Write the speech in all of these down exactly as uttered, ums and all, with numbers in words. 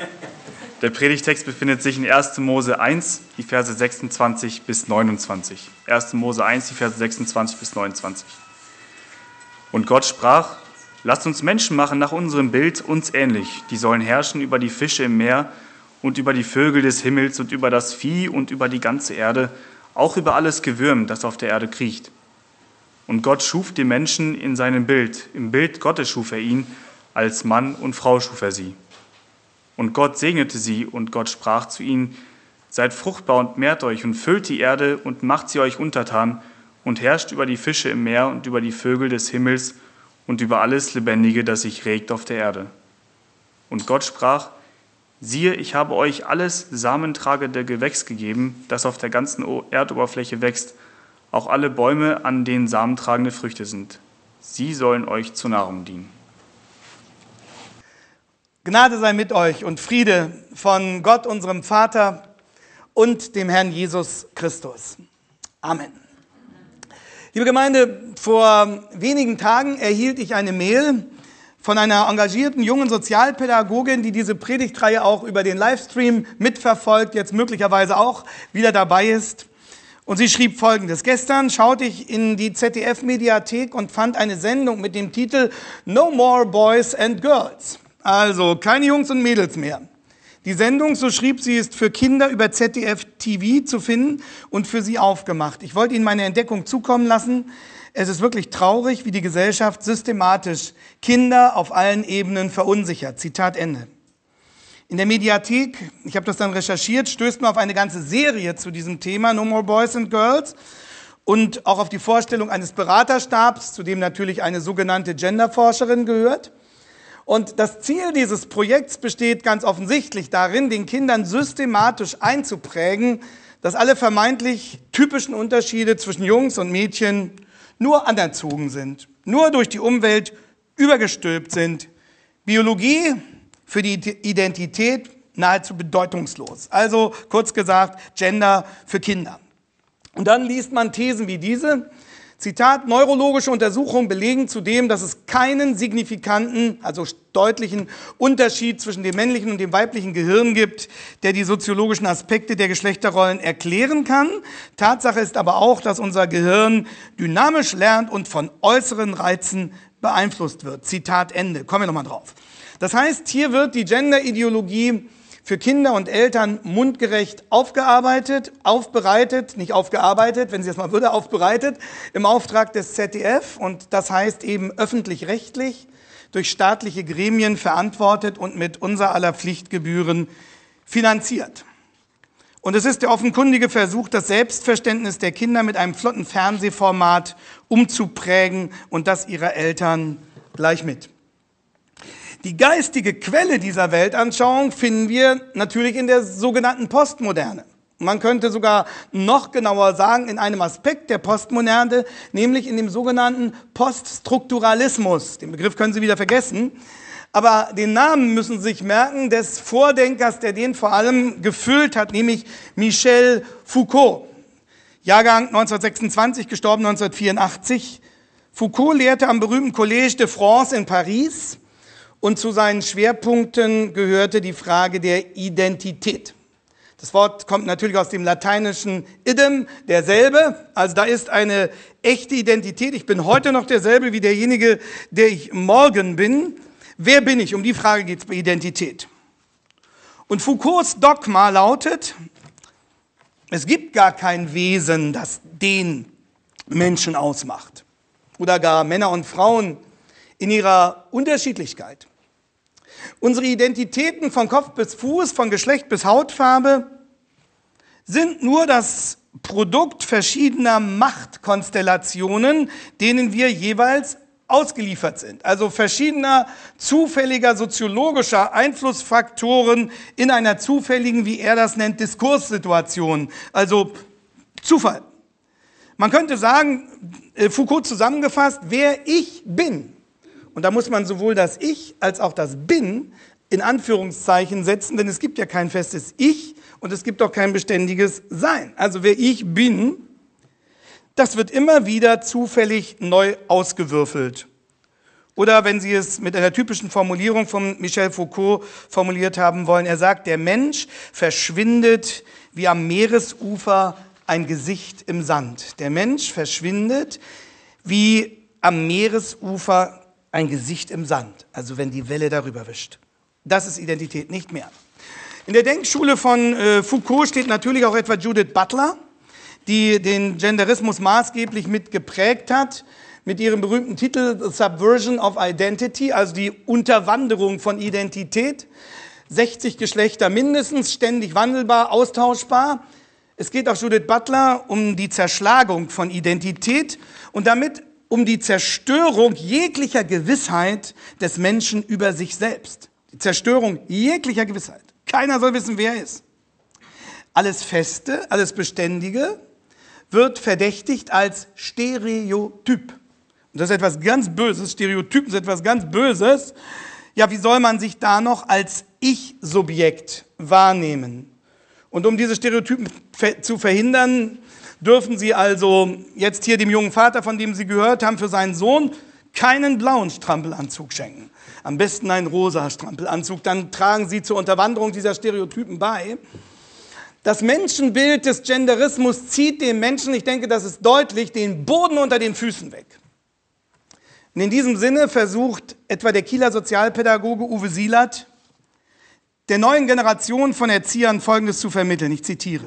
Der Predigtext befindet sich in erster Mose eins, die Verse sechsundzwanzig bis neunundzwanzig. erster Mose eins, die Verse sechsundzwanzig bis neunundzwanzig. Und Gott sprach: Lasst uns Menschen machen nach unserem Bild, uns ähnlich. Die sollen herrschen über die Fische im Meer und über die Vögel des Himmels und über das Vieh und über die ganze Erde, auch über alles Gewürm, das auf der Erde kriecht. Und Gott schuf den Menschen in seinem Bild. Im Bild Gottes schuf er ihn, als Mann und Frau schuf er sie. Und Gott segnete sie, und Gott sprach zu ihnen: Seid fruchtbar und mehrt euch und füllt die Erde und macht sie euch untertan und herrscht über die Fische im Meer und über die Vögel des Himmels und über alles Lebendige, das sich regt auf der Erde. Und Gott sprach: Siehe, ich habe euch alles samentragende Gewächs gegeben, das auf der ganzen Erdoberfläche wächst, auch alle Bäume, an denen samentragende Früchte sind. Sie sollen euch zur Nahrung dienen. Gnade sei mit euch und Friede von Gott, unserem Vater und dem Herrn Jesus Christus. Amen. Liebe Gemeinde, vor wenigen Tagen erhielt ich eine Mail von einer engagierten jungen Sozialpädagogin, die diese Predigtreihe auch über den Livestream mitverfolgt, jetzt möglicherweise auch wieder dabei ist. Und sie schrieb Folgendes: Gestern schaute ich in die Z D F-Mediathek und fand eine Sendung mit dem Titel No More Boys and Girls. Also keine Jungs und Mädels mehr. Die Sendung, so schrieb sie, ist für Kinder über Z D F T V zu finden und für sie aufgemacht. Ich wollte Ihnen meine Entdeckung zukommen lassen. Es ist wirklich traurig, wie die Gesellschaft systematisch Kinder auf allen Ebenen verunsichert. Zitat Ende. In der Mediathek, ich habe das dann recherchiert, stößt man auf eine ganze Serie zu diesem Thema, No More Boys and Girls, und auch auf die Vorstellung eines Beraterstabs, zu dem natürlich eine sogenannte Genderforscherin gehört. Und das Ziel dieses Projekts besteht ganz offensichtlich darin, den Kindern systematisch einzuprägen, dass alle vermeintlich typischen Unterschiede zwischen Jungs und Mädchen nur anerzogen sind, nur durch die Umwelt übergestülpt sind. Biologie für die Identität nahezu bedeutungslos. Also kurz gesagt, Gender für Kinder. Und dann liest man Thesen wie diese. Zitat: Neurologische Untersuchungen belegen zudem, dass es keinen signifikanten, also deutlichen Unterschied zwischen dem männlichen und dem weiblichen Gehirn gibt, der die soziologischen Aspekte der Geschlechterrollen erklären kann. Tatsache ist aber auch, dass unser Gehirn dynamisch lernt und von äußeren Reizen beeinflusst wird. Zitat Ende. Kommen wir nochmal drauf. Das heißt, hier wird die Gender-Ideologie für Kinder und Eltern mundgerecht aufgearbeitet, aufbereitet, nicht aufgearbeitet, wenn sie das mal würde, aufbereitet, im Auftrag des Z D F, und das heißt eben öffentlich-rechtlich, durch staatliche Gremien verantwortet und mit unser aller Pflichtgebühren finanziert. Und es ist der offenkundige Versuch, das Selbstverständnis der Kinder mit einem flotten Fernsehformat umzuprägen und das ihrer Eltern gleich mit. Die geistige Quelle dieser Weltanschauung finden wir natürlich in der sogenannten Postmoderne. Man könnte sogar noch genauer sagen, in einem Aspekt der Postmoderne, nämlich in dem sogenannten Poststrukturalismus. Den Begriff können Sie wieder vergessen. Aber den Namen müssen Sie sich merken des Vordenkers, der den vor allem gefüllt hat, nämlich Michel Foucault. Jahrgang neunzehnhundertsechsundzwanzig, gestorben neunzehnhundertvierundachtzig. Foucault lehrte am berühmten Collège de France in Paris. Und zu seinen Schwerpunkten gehörte die Frage der Identität. Das Wort kommt natürlich aus dem lateinischen idem, derselbe. Also da ist eine echte Identität. Ich bin heute noch derselbe wie derjenige, der ich morgen bin. Wer bin ich? Um die Frage geht es bei Identität. Und Foucaults Dogma lautet: Es gibt gar kein Wesen, das den Menschen ausmacht. Oder gar Männer und Frauen in ihrer Unterschiedlichkeit. Unsere Identitäten von Kopf bis Fuß, von Geschlecht bis Hautfarbe sind nur das Produkt verschiedener Machtkonstellationen, denen wir jeweils ausgeliefert sind. Also verschiedener zufälliger soziologischer Einflussfaktoren in einer zufälligen, wie er das nennt, Diskurssituation. Also Zufall. Man könnte sagen, Foucault zusammengefasst, wer ich bin. Und da muss man sowohl das Ich als auch das Bin in Anführungszeichen setzen, denn es gibt ja kein festes Ich und es gibt auch kein beständiges Sein. Also wer ich bin, das wird immer wieder zufällig neu ausgewürfelt. Oder wenn Sie es mit einer typischen Formulierung von Michel Foucault formuliert haben wollen, er sagt, der Mensch verschwindet wie am Meeresufer ein Gesicht im Sand. Der Mensch verschwindet wie am Meeresufer ein Gesicht im Sand, also wenn die Welle darüber wischt. Das ist Identität, nicht mehr. In der Denkschule von äh, Foucault steht natürlich auch etwa Judith Butler, die den Genderismus maßgeblich mit geprägt hat, mit ihrem berühmten Titel The Subversion of Identity, also die Unterwanderung von Identität. sechzig Geschlechter mindestens, ständig wandelbar, austauschbar. Es geht auch Judith Butler um die Zerschlagung von Identität und damit um die Zerstörung jeglicher Gewissheit des Menschen über sich selbst. Die Zerstörung jeglicher Gewissheit. Keiner soll wissen, wer er ist. Alles Feste, alles Beständige wird verdächtigt als Stereotyp. Und das ist etwas ganz Böses. Stereotypen sind etwas ganz Böses. Ja, wie soll man sich da noch als Ich-Subjekt wahrnehmen? Und um diese Stereotypen zu verhindern, dürfen Sie also jetzt hier dem jungen Vater, von dem Sie gehört haben, für seinen Sohn keinen blauen Strampelanzug schenken. Am besten einen rosa Strampelanzug. Dann tragen Sie zur Unterwanderung dieser Stereotypen bei. Das Menschenbild des Genderismus zieht dem Menschen, ich denke, das ist deutlich, den Boden unter den Füßen weg. Und in diesem Sinne versucht etwa der Kieler Sozialpädagoge Uwe Sielert, der neuen Generation von Erziehern Folgendes zu vermitteln. Ich zitiere.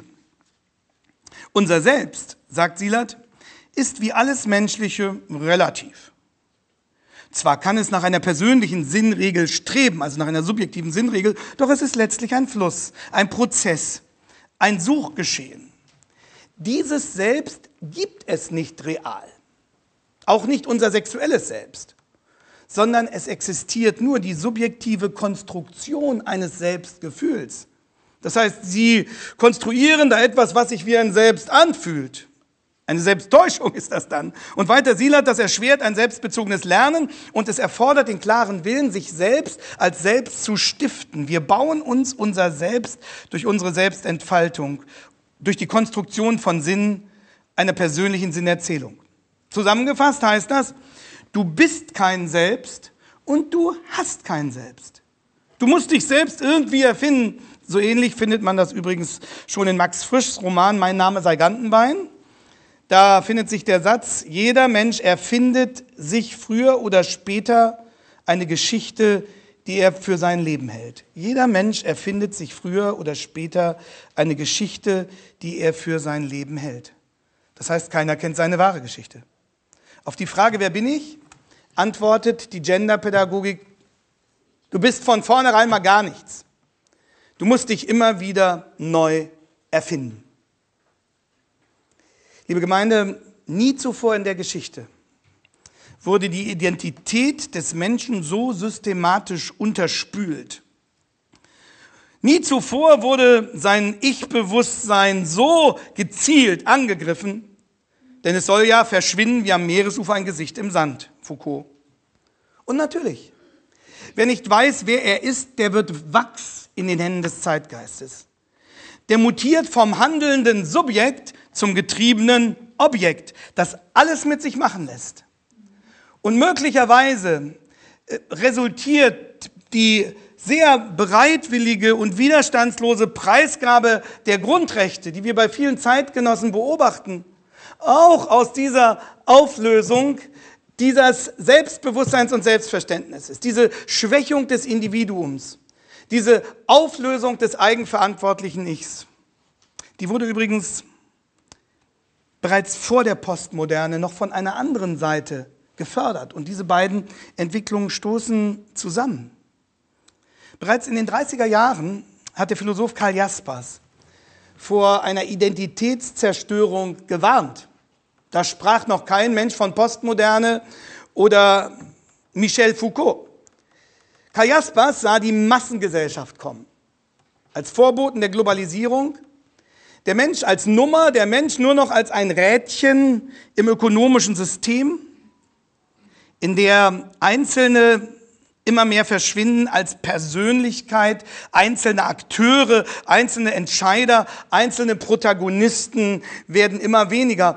Unser Selbst, sagt Sielert, ist wie alles Menschliche relativ. Zwar kann es nach einer persönlichen Sinnregel streben, also nach einer subjektiven Sinnregel, doch es ist letztlich ein Fluss, ein Prozess, ein Suchgeschehen. Dieses Selbst gibt es nicht real. Auch nicht unser sexuelles Selbst, sondern es existiert nur die subjektive Konstruktion eines Selbstgefühls. Das heißt, Sie konstruieren da etwas, was sich wie ein Selbst anfühlt. Eine Selbsttäuschung ist das dann. Und weiter Sielert, das erschwert ein selbstbezogenes Lernen und es erfordert den klaren Willen, sich selbst als Selbst zu stiften. Wir bauen uns unser Selbst durch unsere Selbstentfaltung, durch die Konstruktion von Sinn, einer persönlichen Sinnerzählung. Zusammengefasst heißt das, du bist kein Selbst und du hast kein Selbst. Du musst dich selbst irgendwie erfinden. So ähnlich findet man das übrigens schon in Max Frischs Roman Mein Name sei Gantenbein. Da findet sich der Satz, jeder Mensch erfindet sich früher oder später eine Geschichte, die er für sein Leben hält. Jeder Mensch erfindet sich früher oder später eine Geschichte, die er für sein Leben hält. Das heißt, keiner kennt seine wahre Geschichte. Auf die Frage, wer bin ich, antwortet die Genderpädagogik, du bist von vornherein mal gar nichts. Du musst dich immer wieder neu erfinden. Liebe Gemeinde, nie zuvor in der Geschichte wurde die Identität des Menschen so systematisch unterspült. Nie zuvor wurde sein Ich-Bewusstsein so gezielt angegriffen, denn es soll ja verschwinden wie am Meeresufer ein Gesicht im Sand, Foucault. Und natürlich, wer nicht weiß, wer er ist, der wird Wachs in den Händen des Zeitgeistes. Der mutiert vom handelnden Subjekt zum getriebenen Objekt, das alles mit sich machen lässt. Und möglicherweise resultiert die sehr bereitwillige und widerstandslose Preisgabe der Grundrechte, die wir bei vielen Zeitgenossen beobachten, auch aus dieser Auflösung dieses Selbstbewusstseins und Selbstverständnisses, diese Schwächung des Individuums, diese Auflösung des eigenverantwortlichen Ichs. Die wurde übrigens bereits vor der Postmoderne noch von einer anderen Seite gefördert. Und diese beiden Entwicklungen stoßen zusammen. Bereits in den dreißiger Jahren hat der Philosoph Karl Jaspers vor einer Identitätszerstörung gewarnt. Da sprach noch kein Mensch von Postmoderne oder Michel Foucault. Karl Jaspers sah die Massengesellschaft kommen, als Vorboten der Globalisierung, der Mensch als Nummer, der Mensch nur noch als ein Rädchen im ökonomischen System, in der Einzelne immer mehr verschwinden als Persönlichkeit, einzelne Akteure, einzelne Entscheider, einzelne Protagonisten werden immer weniger.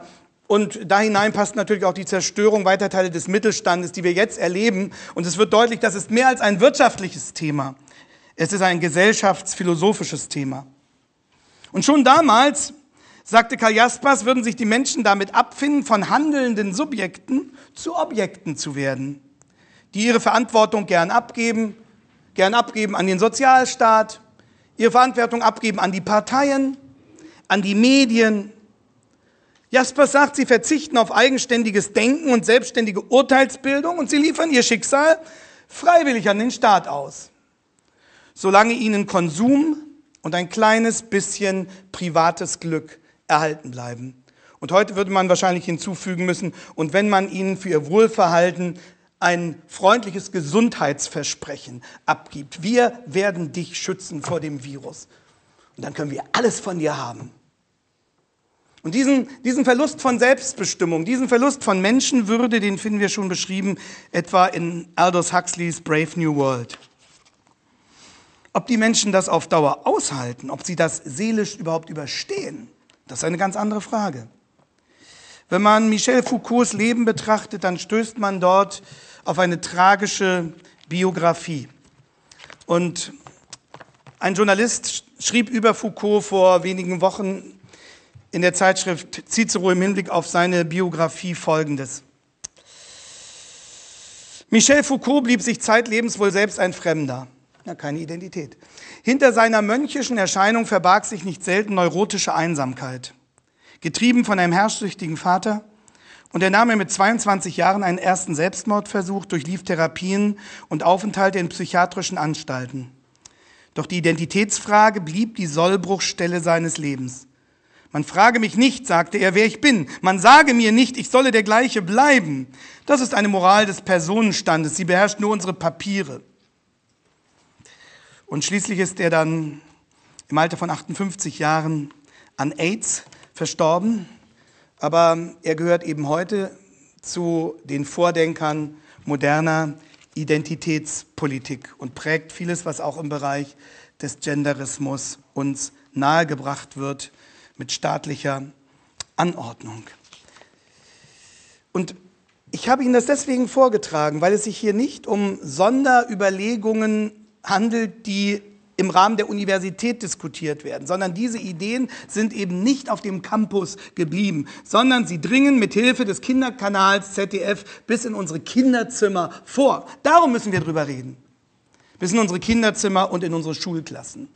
Und da hinein passt natürlich auch die Zerstörung weiter Teile des Mittelstandes, die wir jetzt erleben. Und es wird deutlich, das ist mehr als ein wirtschaftliches Thema. Es ist ein gesellschaftsphilosophisches Thema. Und schon damals, sagte Karl Jaspers, würden sich die Menschen damit abfinden, von handelnden Subjekten zu Objekten zu werden, die ihre Verantwortung gern abgeben, gern abgeben an den Sozialstaat, ihre Verantwortung abgeben an die Parteien, an die Medien. Jaspers sagt, sie verzichten auf eigenständiges Denken und selbstständige Urteilsbildung und sie liefern ihr Schicksal freiwillig an den Staat aus, solange ihnen Konsum und ein kleines bisschen privates Glück erhalten bleiben. Und heute würde man wahrscheinlich hinzufügen müssen, und wenn man ihnen für ihr Wohlverhalten ein freundliches Gesundheitsversprechen abgibt. Wir werden dich schützen vor dem Virus. Und dann können wir alles von dir haben. Und diesen, diesen Verlust von Selbstbestimmung, diesen Verlust von Menschenwürde, den finden wir schon beschrieben, etwa in Aldous Huxleys Brave New World. Ob die Menschen das auf Dauer aushalten, ob sie das seelisch überhaupt überstehen, das ist eine ganz andere Frage. Wenn man Michel Foucaults Leben betrachtet, dann stößt man dort auf eine tragische Biografie. Und ein Journalist schrieb über Foucault vor wenigen Wochen in der Zeitschrift Cicero im Hinblick auf seine Biografie Folgendes. Michel Foucault blieb sich zeitlebens wohl selbst ein Fremder. Ja, keine Identität. Hinter seiner mönchischen Erscheinung verbarg sich nicht selten neurotische Einsamkeit. Getrieben von einem herrschsüchtigen Vater, und er nahm er mit zweiundzwanzig Jahren einen ersten Selbstmordversuch, durchlief Therapien und Aufenthalte in psychiatrischen Anstalten. Doch die Identitätsfrage blieb die Sollbruchstelle seines Lebens. Man frage mich nicht, sagte er, wer ich bin. Man sage mir nicht, ich solle der gleiche bleiben. Das ist eine Moral des Personenstandes. Sie beherrscht nur unsere Papiere. Und schließlich ist er dann im Alter von achtundfünfzig Jahren an AIDS verstorben. Aber er gehört eben heute zu den Vordenkern moderner Identitätspolitik und prägt vieles, was auch im Bereich des Genderismus uns nahegebracht wird mit staatlicher Anordnung. Und ich habe Ihnen das deswegen vorgetragen, weil es sich hier nicht um Sonderüberlegungen handelt, die im Rahmen der Universität diskutiert werden, sondern diese Ideen sind eben nicht auf dem Campus geblieben, sondern sie dringen mit Hilfe des Kinderkanals Z D F bis in unsere Kinderzimmer vor. Darum müssen wir drüber reden. Bis in unsere Kinderzimmer und in unsere Schulklassen.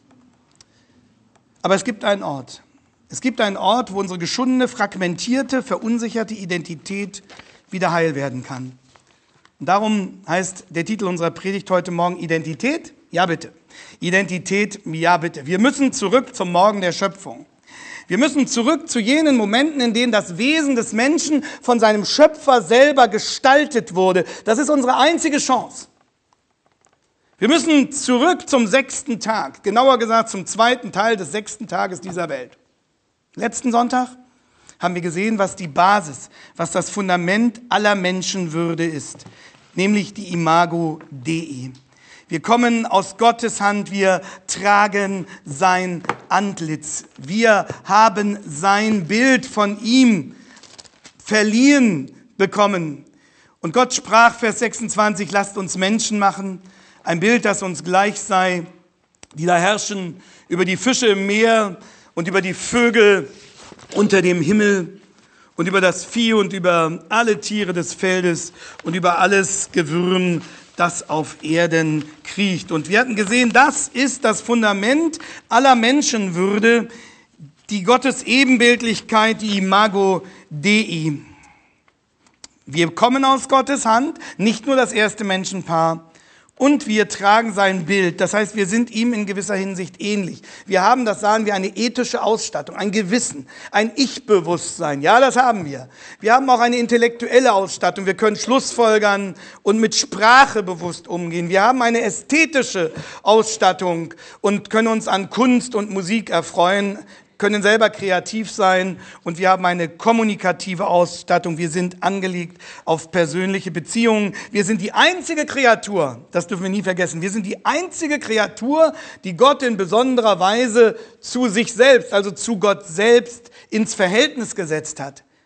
Aber es gibt einen Ort. Es gibt einen Ort, wo unsere geschundene, fragmentierte, verunsicherte Identität wieder heil werden kann. Und darum heißt der Titel unserer Predigt heute Morgen Identität? Ja, bitte. Identität, ja bitte. Wir müssen zurück zum Morgen der Schöpfung. Wir müssen zurück zu jenen Momenten, in denen das Wesen des Menschen von seinem Schöpfer selber gestaltet wurde. Das ist unsere einzige Chance. Wir müssen zurück zum sechsten Tag, genauer gesagt zum zweiten Teil des sechsten Tages dieser Welt. Letzten Sonntag haben wir gesehen, was die Basis, was das Fundament aller Menschenwürde ist, nämlich die Imago Dei. Wir kommen aus Gottes Hand, wir tragen sein Antlitz. Wir haben sein Bild von ihm verliehen bekommen. Und Gott sprach, Vers sechsundzwanzig, lasst uns Menschen machen, ein Bild, das uns gleich sei, die da herrschen über die Fische im Meer und über die Vögel unter dem Himmel und über das Vieh und über alle Tiere des Feldes und über alles Gewürm, das auf Erden kriecht. Und wir hatten gesehen, das ist das Fundament aller Menschenwürde, die Gottes Ebenbildlichkeit, die Imago Dei. Wir kommen aus Gottes Hand, nicht nur das erste Menschenpaar, und wir tragen sein Bild. Das heißt, wir sind ihm in gewisser Hinsicht ähnlich. Wir haben, das sagen wir, eine ethische Ausstattung, ein Gewissen, ein Ich-Bewusstsein. Ja, das haben wir. Wir haben auch eine intellektuelle Ausstattung. Wir können schlussfolgern und mit Sprache bewusst umgehen. Wir haben eine ästhetische Ausstattung und können uns an Kunst und Musik erfreuen, können selber kreativ sein, und wir haben eine kommunikative Ausstattung. Wir sind angelegt auf persönliche Beziehungen. Wir sind die einzige Kreatur, das dürfen wir nie vergessen, wir sind die einzige Kreatur, die Gott in besonderer Weise zu sich selbst, also zu Gott selbst, ins Verhältnis gesetzt hat.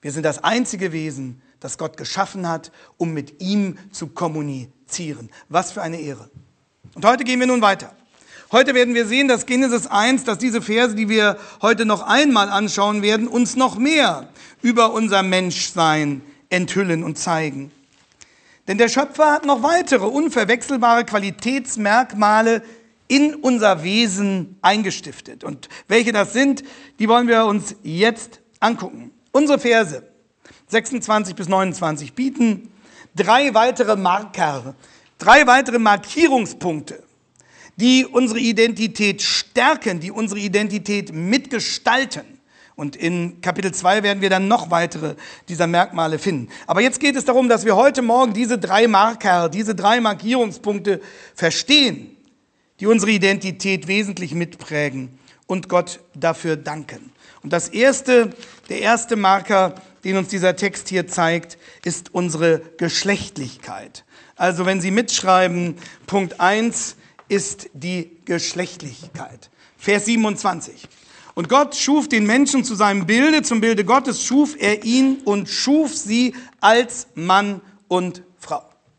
Wir sind das einzige Wesen, das Gott geschaffen hat, um mit ihm zu kommunizieren. Was für eine Ehre. Und heute gehen wir nun weiter. Heute werden wir sehen, dass Genesis eins, dass diese Verse, die wir heute noch einmal anschauen werden, uns noch mehr über unser Menschsein enthüllen und zeigen. Denn der Schöpfer hat noch weitere unverwechselbare Qualitätsmerkmale in unser Wesen eingestiftet. Und welche das sind, die wollen wir uns jetzt angucken. Unsere Verse sechsundzwanzig bis neunundzwanzig bieten drei weitere Marker, drei weitere Markierungspunkte, die unsere Identität stärken, die unsere Identität mitgestalten. Und in Kapitel zwei werden wir dann noch weitere dieser Merkmale finden. Aber jetzt geht es darum, dass wir heute Morgen diese drei Marker, diese drei Markierungspunkte verstehen, die unsere Identität wesentlich mitprägen und Gott dafür danken. Und das erste, der erste Marker, den uns dieser Text hier zeigt, ist unsere Geschlechtlichkeit. Also wenn Sie mitschreiben, Punkt eins ist die Geschlechtlichkeit. Vers siebenundzwanzig. Und Gott schuf den Menschen zu seinem Bilde, zum Bilde Gottes schuf er ihn und schuf sie als Mann und Frau.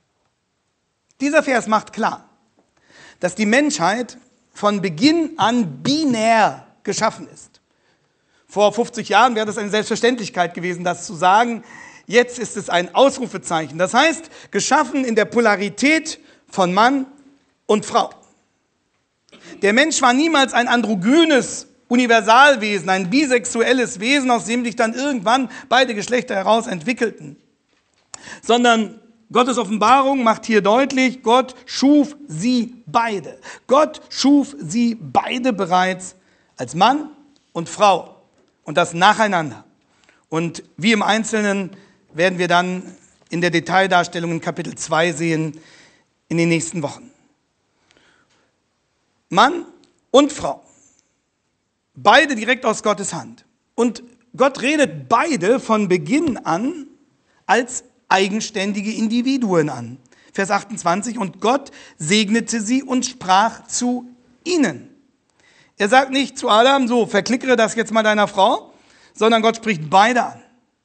Dieser Vers macht klar, dass die Menschheit von Beginn an binär geschaffen ist. Vor fünfzig Jahren wäre das eine Selbstverständlichkeit gewesen, das zu sagen. Jetzt ist es ein Ausrufezeichen. Das heißt, geschaffen in der Polarität von Mann und Frau. Der Mensch war niemals ein androgynes Universalwesen, ein bisexuelles Wesen, aus dem sich dann irgendwann beide Geschlechter heraus entwickelten. Sondern Gottes Offenbarung macht hier deutlich, Gott schuf sie beide. Gott schuf sie beide bereits als Mann und Frau. Und das nacheinander. Und wie im Einzelnen werden wir dann in der Detaildarstellung in Kapitel zwei sehen in den nächsten Wochen. Mann und Frau. Beide direkt aus Gottes Hand. Und Gott redet beide von Beginn an als eigenständige Individuen an. Vers achtundzwanzig, und Gott segnete sie und sprach zu ihnen. Er sagt nicht zu Adam, so, verklickere das jetzt mal deiner Frau, sondern Gott spricht beide an.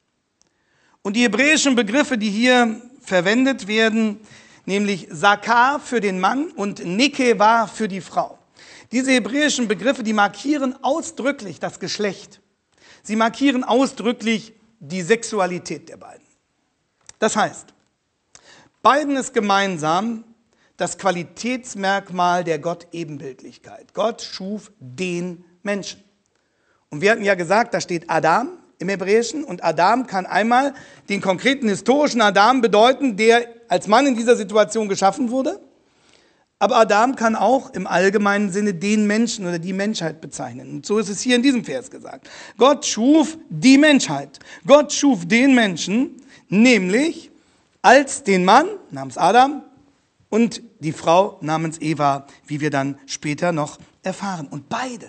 Und die hebräischen Begriffe, die hier verwendet werden, nämlich Sakar für den Mann und Nekeva für die Frau. Diese hebräischen Begriffe, die markieren ausdrücklich das Geschlecht. Sie markieren ausdrücklich die Sexualität der beiden. Das heißt, beiden ist gemeinsam das Qualitätsmerkmal der Gott-Ebenbildlichkeit. Gott schuf den Menschen. Und wir hatten ja gesagt, da steht Adam im Hebräischen und Adam kann einmal den konkreten historischen Adam bedeuten, der als Mann in dieser Situation geschaffen wurde. Aber Adam kann auch im allgemeinen Sinne den Menschen oder die Menschheit bezeichnen. Und so ist es hier in diesem Vers gesagt. Gott schuf die Menschheit. Gott schuf den Menschen, nämlich als den Mann namens Adam und die Frau namens Eva, wie wir dann später noch erfahren. Und beide,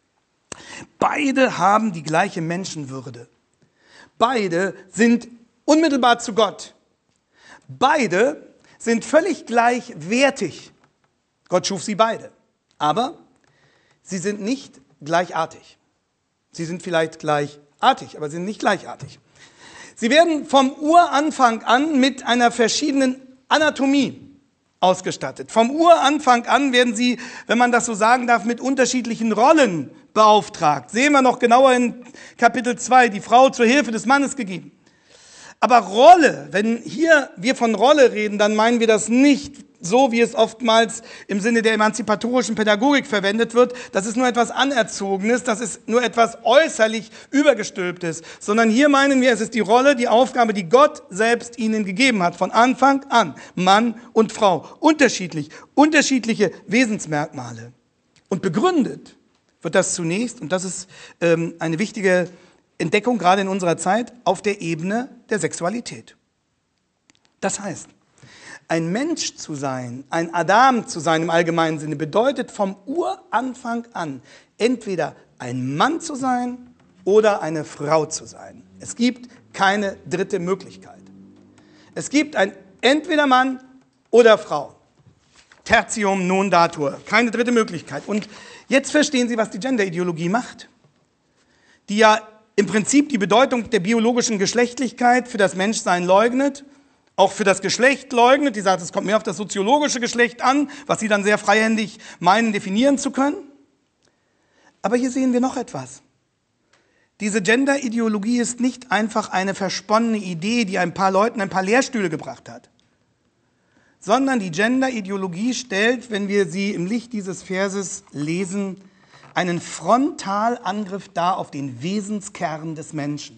beide haben die gleiche Menschenwürde. Beide sind unmittelbar zu Gott. Beide sind völlig gleichwertig. Gott schuf sie beide, aber sie sind nicht gleichartig. Sie sind vielleicht gleichartig, aber sie sind nicht gleichartig. Sie werden vom Uranfang an mit einer verschiedenen Anatomie ausgestattet. Vom Uranfang an werden sie, wenn man das so sagen darf, mit unterschiedlichen Rollen beauftragt. Sehen wir noch genauer in Kapitel zwei, die Frau zur Hilfe des Mannes gegeben. Aber Rolle, wenn hier wir von Rolle reden, dann meinen wir das nicht so, wie es oftmals im Sinne der emanzipatorischen Pädagogik verwendet wird. Das ist nur etwas Anerzogenes, das ist nur etwas äußerlich Übergestülptes. Sondern hier meinen wir, es ist die Rolle, die Aufgabe, die Gott selbst ihnen gegeben hat, von Anfang an. Mann und Frau, unterschiedlich, unterschiedliche Wesensmerkmale. Und begründet wird das zunächst, und das ist ähm, eine wichtige Entdeckung, gerade in unserer Zeit, auf der Ebene der Sexualität. Das heißt, ein Mensch zu sein, ein Adam zu sein im allgemeinen Sinne, bedeutet vom Uranfang an entweder ein Mann zu sein oder eine Frau zu sein. Es gibt keine dritte Möglichkeit. Es gibt ein entweder Mann oder Frau. Tertium non datur, keine dritte Möglichkeit. Und jetzt verstehen Sie, was die Genderideologie macht, die ja im Prinzip die Bedeutung der biologischen Geschlechtlichkeit für das Menschsein leugnet, auch für das Geschlecht leugnet. Die sagt, es kommt mehr auf das soziologische Geschlecht an, was sie dann sehr freihändig meinen, definieren zu können. Aber hier sehen wir noch etwas. Diese Gender-Ideologie ist nicht einfach eine versponnene Idee, die ein paar Leuten ein paar Lehrstühle gebracht hat, sondern die Gender-Ideologie stellt, wenn wir sie im Licht dieses Verses lesen, einen Frontalangriff dar auf den Wesenskern des Menschen.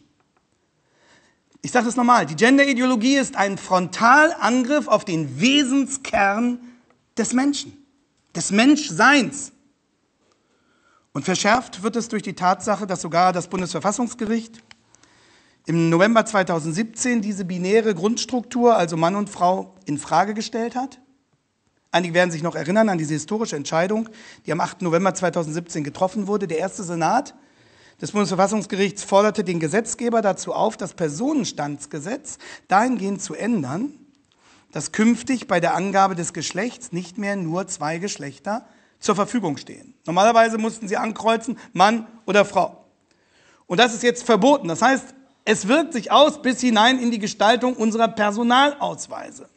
Ich sage das nochmal, die Gender-Ideologie ist ein Frontalangriff auf den Wesenskern des Menschen, des Menschseins. Und verschärft wird es durch die Tatsache, dass sogar das Bundesverfassungsgericht im November zweitausendsiebzehn diese binäre Grundstruktur, also Mann und Frau, in Frage gestellt hat. Einige werden sich noch erinnern an diese historische Entscheidung, die am achten November zweitausendsiebzehn getroffen wurde. Der erste Senat des Bundesverfassungsgerichts forderte den Gesetzgeber dazu auf, das Personenstandsgesetz dahingehend zu ändern, dass künftig bei der Angabe des Geschlechts nicht mehr nur zwei Geschlechter zur Verfügung stehen. Normalerweise mussten sie ankreuzen, Mann oder Frau. Und das ist jetzt verboten. Das heißt, es wirkt sich aus bis hinein in die Gestaltung unserer Personalausweise.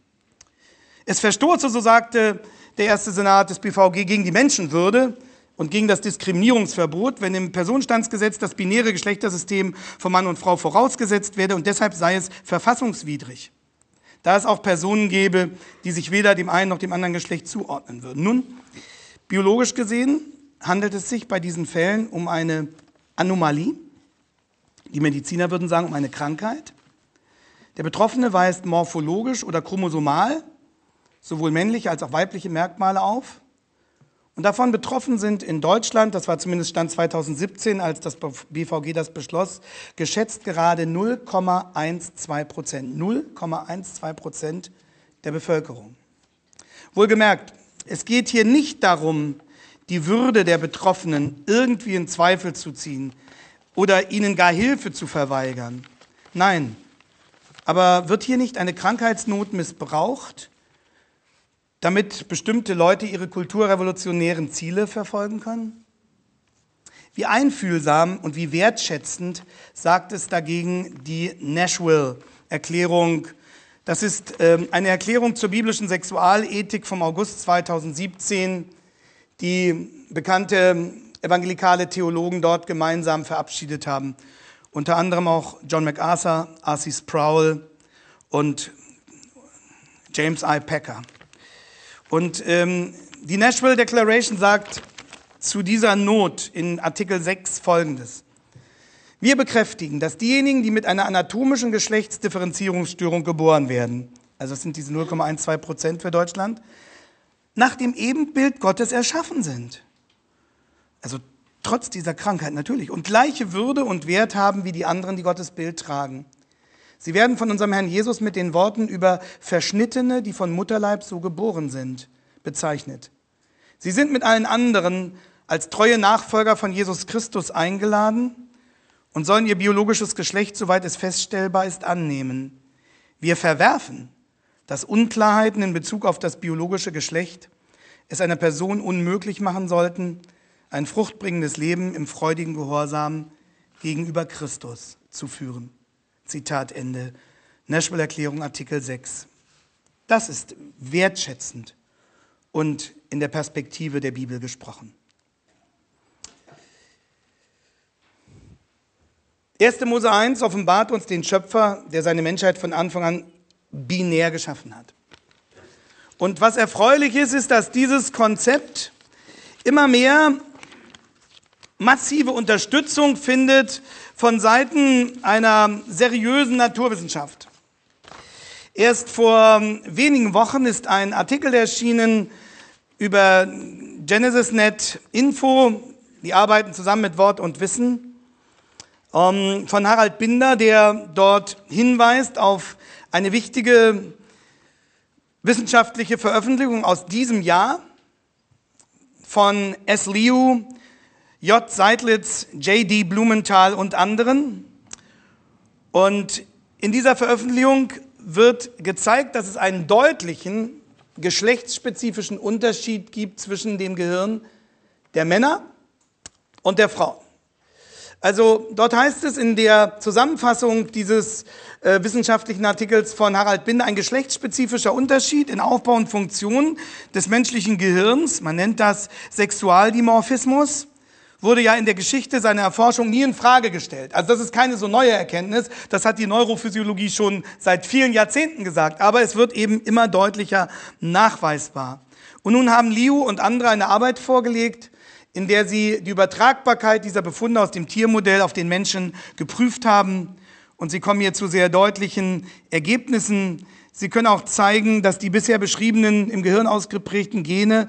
Es verstoße, so sagte der erste Senat des B V G, gegen die Menschenwürde und gegen das Diskriminierungsverbot, wenn im Personenstandsgesetz das binäre Geschlechtersystem von Mann und Frau vorausgesetzt werde, und deshalb sei es verfassungswidrig, da es auch Personen gäbe, die sich weder dem einen noch dem anderen Geschlecht zuordnen würden. Nun, biologisch gesehen handelt es sich bei diesen Fällen um eine Anomalie. Die Mediziner würden sagen, um eine Krankheit. Der Betroffene weist morphologisch oder chromosomal sowohl männliche als auch weibliche Merkmale auf. Und davon betroffen sind in Deutschland, das war zumindest Stand zweitausendsiebzehn, als das B V G das beschloss, geschätzt gerade null Komma zwölf Prozent. null Komma zwölf Prozent der Bevölkerung. Wohlgemerkt, es geht hier nicht darum, die Würde der Betroffenen irgendwie in Zweifel zu ziehen oder ihnen gar Hilfe zu verweigern. Nein, aber wird hier nicht eine Krankheitsnot missbraucht, damit bestimmte Leute ihre kulturrevolutionären Ziele verfolgen können? Wie einfühlsam und wie wertschätzend sagt es dagegen die Nashville-Erklärung. Das ist ähm, eine Erklärung zur biblischen Sexualethik vom August zweitausendsiebzehn, die bekannte evangelikale Theologen dort gemeinsam verabschiedet haben. Unter anderem auch John MacArthur, R C Sproul und James I. Packer. Und ähm, die Nashville Declaration sagt zu dieser Not in Artikel sechs Folgendes. Wir bekräftigen, dass diejenigen, die mit einer anatomischen Geschlechtsdifferenzierungsstörung geboren werden, also das sind diese null Komma zwölf Prozent für Deutschland, nach dem Ebenbild Gottes erschaffen sind. Also trotz dieser Krankheit natürlich. Und gleiche Würde und Wert haben wie die anderen, die Gottes Bild tragen. Sie werden von unserem Herrn Jesus mit den Worten über Verschnittene, die von Mutterleib so geboren sind, bezeichnet. Sie sind mit allen anderen als treue Nachfolger von Jesus Christus eingeladen und sollen ihr biologisches Geschlecht, soweit es feststellbar ist, annehmen. Wir verwerfen, dass Unklarheiten in Bezug auf das biologische Geschlecht es einer Person unmöglich machen sollten, ein fruchtbringendes Leben im freudigen Gehorsam gegenüber Christus zu führen. Zitat Ende. Nashville-Erklärung, Artikel sechs. Das ist wertschätzend und in der Perspektive der Bibel gesprochen. erster Mose eins offenbart uns den Schöpfer, der seine Menschheit von Anfang an binär geschaffen hat. Und was erfreulich ist, ist, dass dieses Konzept immer mehr massive Unterstützung findet von Seiten einer seriösen Naturwissenschaft. Erst vor wenigen Wochen ist ein Artikel erschienen über Genesis Punkt net Info, die arbeiten zusammen mit Wort und Wissen, von Harald Binder, der dort hinweist auf eine wichtige wissenschaftliche Veröffentlichung aus diesem Jahr von S. Liu, J. Seidlitz, J D Blumenthal und anderen. Und in dieser Veröffentlichung wird gezeigt, dass es einen deutlichen geschlechtsspezifischen Unterschied gibt zwischen dem Gehirn der Männer und der Frauen. Also dort heißt es in der Zusammenfassung dieses äh, wissenschaftlichen Artikels von Harald Binder, ein geschlechtsspezifischer Unterschied in Aufbau und Funktion des menschlichen Gehirns, man nennt das Sexualdimorphismus, wurde ja in der Geschichte seiner Erforschung nie in Frage gestellt. Also das ist keine so neue Erkenntnis, das hat die Neurophysiologie schon seit vielen Jahrzehnten gesagt, aber es wird eben immer deutlicher nachweisbar. Und nun haben Liu und andere eine Arbeit vorgelegt, in der sie die Übertragbarkeit dieser Befunde aus dem Tiermodell auf den Menschen geprüft haben. Und sie kommen hier zu sehr deutlichen Ergebnissen. Sie können auch zeigen, dass die bisher beschriebenen im Gehirn ausgeprägten Gene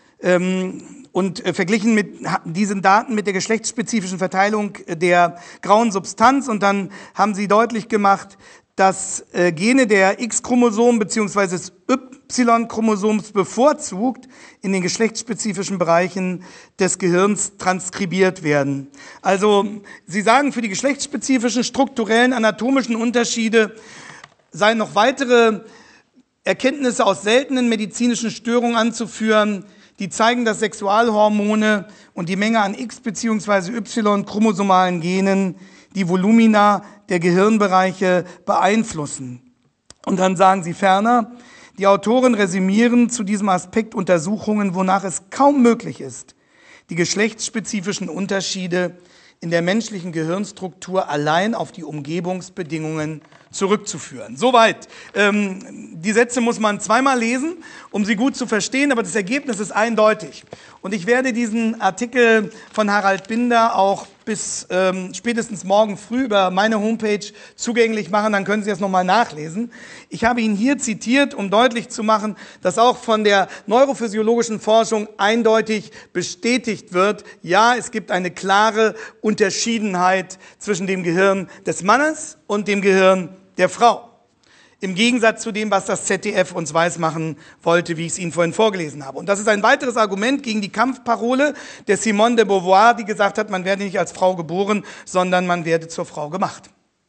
ähm, und äh, verglichen mit diesen Daten mit der geschlechtsspezifischen Verteilung der grauen Substanz. Und dann haben sie deutlich gemacht, dass äh, Gene der X-Chromosom bzw. des Y-Chromosoms bevorzugt in den geschlechtsspezifischen Bereichen des Gehirns transkribiert werden. Also sie sagen, für die geschlechtsspezifischen strukturellen anatomischen Unterschiede seien noch weitere Erkenntnisse aus seltenen medizinischen Störungen anzuführen, die zeigen, dass Sexualhormone und die Menge an X- bzw. Y-chromosomalen Genen die Volumina der Gehirnbereiche beeinflussen. Und dann sagen sie ferner, die Autoren resümieren zu diesem Aspekt Untersuchungen, wonach es kaum möglich ist, die geschlechtsspezifischen Unterschiede in der menschlichen Gehirnstruktur allein auf die Umgebungsbedingungen zurückzuführen. Soweit. Ähm, die Sätze muss man zweimal lesen, um sie gut zu verstehen, aber das Ergebnis ist eindeutig. Und ich werde diesen Artikel von Harald Binder auch bis ähm, spätestens morgen früh über meine Homepage zugänglich machen, dann können Sie das nochmal nachlesen. Ich habe ihn hier zitiert, um deutlich zu machen, dass auch von der neurophysiologischen Forschung eindeutig bestätigt wird, ja, es gibt eine klare Unterschiedenheit zwischen dem Gehirn des Mannes und dem Gehirn der Frau. Im Gegensatz zu dem, was das Z D F uns weismachen wollte, wie ich es Ihnen vorhin vorgelesen habe. Und das ist ein weiteres Argument gegen die Kampfparole der Simone de Beauvoir, die gesagt hat, man werde nicht als Frau geboren, sondern man werde zur Frau gemacht.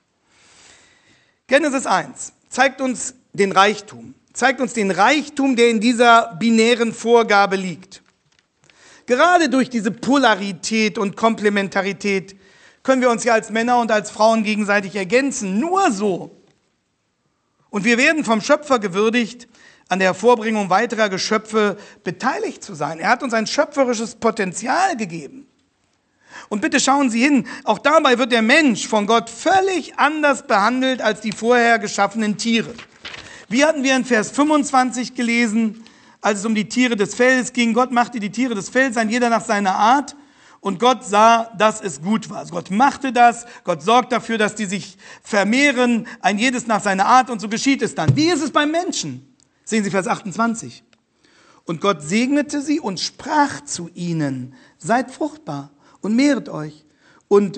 Genesis eins zeigt uns den Reichtum, zeigt uns den Reichtum, der in dieser binären Vorgabe liegt. Gerade durch diese Polarität und Komplementarität können wir uns ja als Männer und als Frauen gegenseitig ergänzen. Nur so. Und wir werden vom Schöpfer gewürdigt, an der Hervorbringung weiterer Geschöpfe beteiligt zu sein. Er hat uns ein schöpferisches Potenzial gegeben. Und bitte schauen Sie hin, auch dabei wird der Mensch von Gott völlig anders behandelt als die vorher geschaffenen Tiere. Wie hatten wir in Vers fünfundzwanzig gelesen, als es um die Tiere des Feldes ging? Gott machte die Tiere des Feldes, ein jeder nach seiner Art. Und Gott sah, dass es gut war. Also Gott machte das, Gott sorgt dafür, dass die sich vermehren, ein jedes nach seiner Art, und so geschieht es dann. Wie ist es beim Menschen? Sehen Sie Vers achtundzwanzig. Und Gott segnete sie und sprach zu ihnen, seid fruchtbar und mehret euch und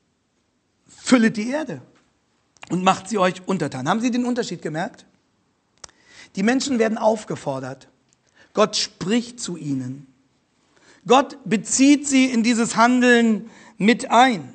füllet die Erde und macht sie euch untertan. Haben Sie den Unterschied gemerkt? Die Menschen werden aufgefordert. Gott spricht zu ihnen. Gott bezieht sie in dieses Handeln mit ein.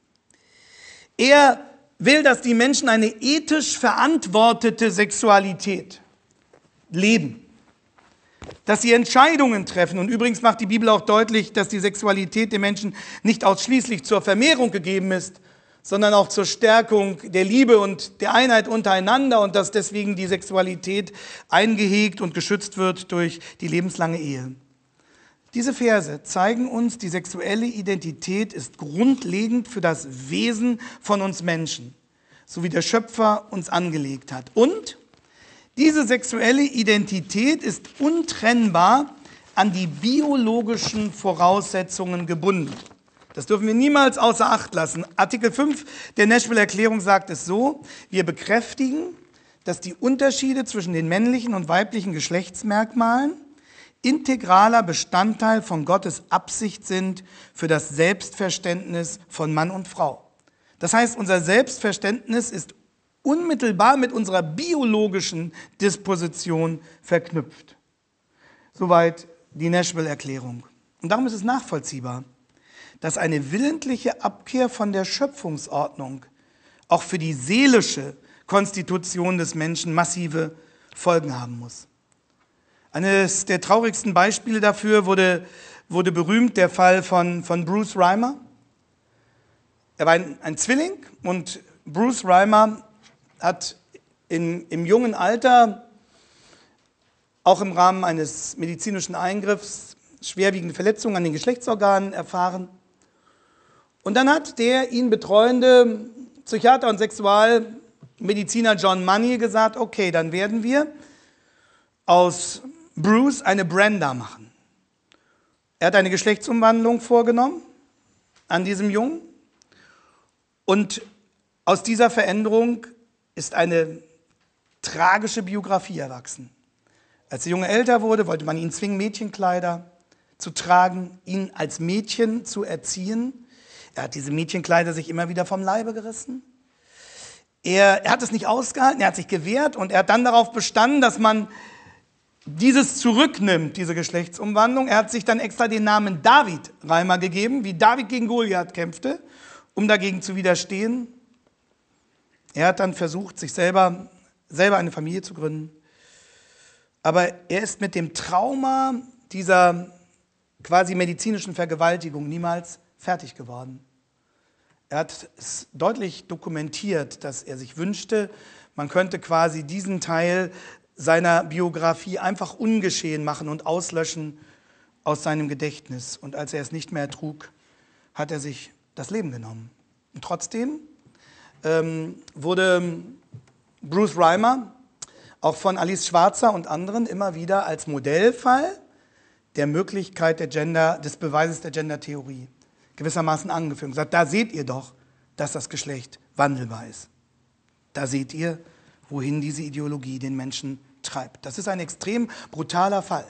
Er will, dass die Menschen eine ethisch verantwortete Sexualität leben, dass sie Entscheidungen treffen. Und übrigens macht die Bibel auch deutlich, dass die Sexualität den Menschen nicht ausschließlich zur Vermehrung gegeben ist, sondern auch zur Stärkung der Liebe und der Einheit untereinander und dass deswegen die Sexualität eingehegt und geschützt wird durch die lebenslange Ehe. Diese Verse zeigen uns, die sexuelle Identität ist grundlegend für das Wesen von uns Menschen, so wie der Schöpfer uns angelegt hat. Und diese sexuelle Identität ist untrennbar an die biologischen Voraussetzungen gebunden. Das dürfen wir niemals außer Acht lassen. Artikel fünf der Nashville-Erklärung sagt es so: Wir bekräftigen, dass die Unterschiede zwischen den männlichen und weiblichen Geschlechtsmerkmalen integraler Bestandteil von Gottes Absicht sind für das Selbstverständnis von Mann und Frau. Das heißt, unser Selbstverständnis ist unmittelbar mit unserer biologischen Disposition verknüpft. Soweit die Nashville-Erklärung. Und darum ist es nachvollziehbar, dass eine willentliche Abkehr von der Schöpfungsordnung auch für die seelische Konstitution des Menschen massive Folgen haben muss. Eines der traurigsten Beispiele dafür wurde, wurde berühmt der Fall von, von Bruce Reimer. Er war ein, ein Zwilling und Bruce Reimer hat in, im jungen Alter, auch im Rahmen eines medizinischen Eingriffs, schwerwiegende Verletzungen an den Geschlechtsorganen erfahren. Und dann hat der ihn betreuende Psychiater und Sexualmediziner John Money gesagt, okay, dann werden wir aus Bruce eine Brenda machen. Er hat eine Geschlechtsumwandlung vorgenommen an diesem Jungen und aus dieser Veränderung ist eine tragische Biografie erwachsen. Als der Junge älter wurde, wollte man ihn zwingen, Mädchenkleider zu tragen, ihn als Mädchen zu erziehen. Er hat diese Mädchenkleider sich immer wieder vom Leibe gerissen. Er, er hat es nicht ausgehalten, er hat sich gewehrt und er hat dann darauf bestanden, dass man dieses zurücknimmt, diese Geschlechtsumwandlung. Er hat sich dann extra den Namen David Reimer gegeben, wie David gegen Goliath kämpfte, um dagegen zu widerstehen. Er hat dann versucht, sich selber, selber eine Familie zu gründen. Aber er ist mit dem Trauma dieser quasi medizinischen Vergewaltigung niemals fertig geworden. Er hat es deutlich dokumentiert, dass er sich wünschte, man könnte quasi diesen Teil seiner Biografie einfach ungeschehen machen und auslöschen aus seinem Gedächtnis. Und als er es nicht mehr ertrug, hat er sich das Leben genommen. Und trotzdem ähm, wurde Bruce Reimer auch von Alice Schwarzer und anderen immer wieder als Modellfall der Möglichkeit der Gender, des Beweises der Gender-Theorie gewissermaßen angeführt und gesagt, da seht ihr doch, dass das Geschlecht wandelbar ist. Da seht ihr, wohin diese Ideologie den Menschen treibt. Das ist ein extrem brutaler Fall.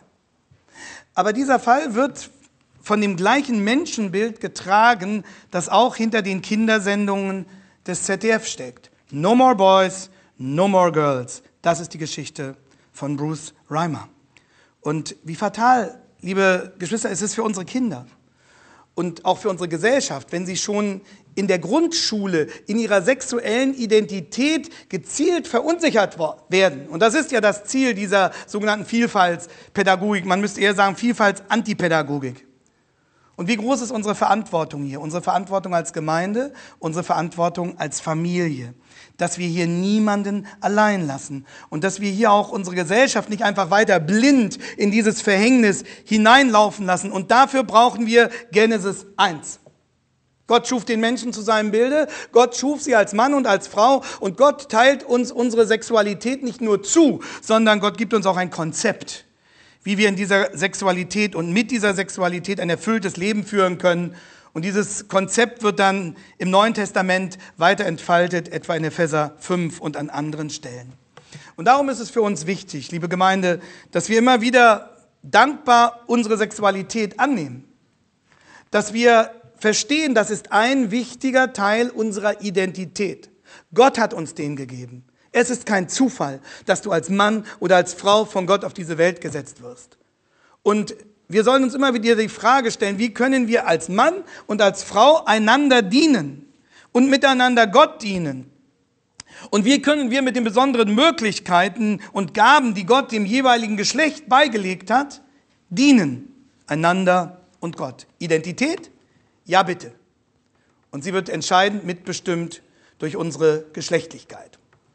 Aber dieser Fall wird von dem gleichen Menschenbild getragen, das auch hinter den Kindersendungen des Z D F steckt. No more boys, no more girls. Das ist die Geschichte von Bruce Reimer. Und wie fatal, liebe Geschwister, ist es für unsere Kinder und auch für unsere Gesellschaft, wenn sie schon in der Grundschule in ihrer sexuellen Identität gezielt verunsichert werden. Und das ist ja das Ziel dieser sogenannten Vielfaltspädagogik. Man müsste eher sagen Vielfaltsantipädagogik. Und wie groß ist unsere Verantwortung hier? Unsere Verantwortung als Gemeinde, unsere Verantwortung als Familie. Dass wir hier niemanden allein lassen und dass wir hier auch unsere Gesellschaft nicht einfach weiter blind in dieses Verhängnis hineinlaufen lassen. Und dafür brauchen wir Genesis eins. Gott schuf den Menschen zu seinem Bilde, Gott schuf sie als Mann und als Frau und Gott teilt uns unsere Sexualität nicht nur zu, sondern Gott gibt uns auch ein Konzept, wie wir in dieser Sexualität und mit dieser Sexualität ein erfülltes Leben führen können. Und dieses Konzept wird dann im Neuen Testament weiter entfaltet, etwa in Epheser fünf und an anderen Stellen. Und darum ist es für uns wichtig, liebe Gemeinde, dass wir immer wieder dankbar unsere Sexualität annehmen. Dass wir verstehen, das ist ein wichtiger Teil unserer Identität. Gott hat uns den gegeben. Es ist kein Zufall, dass du als Mann oder als Frau von Gott auf diese Welt gesetzt wirst. Und wir sollen uns immer wieder die Frage stellen, wie können wir als Mann und als Frau einander dienen und miteinander Gott dienen? Und wie können wir mit den besonderen Möglichkeiten und Gaben, die Gott dem jeweiligen Geschlecht beigelegt hat, dienen einander und Gott? Identität? Ja, bitte. Und sie wird entscheidend mitbestimmt durch unsere Geschlechtlichkeit.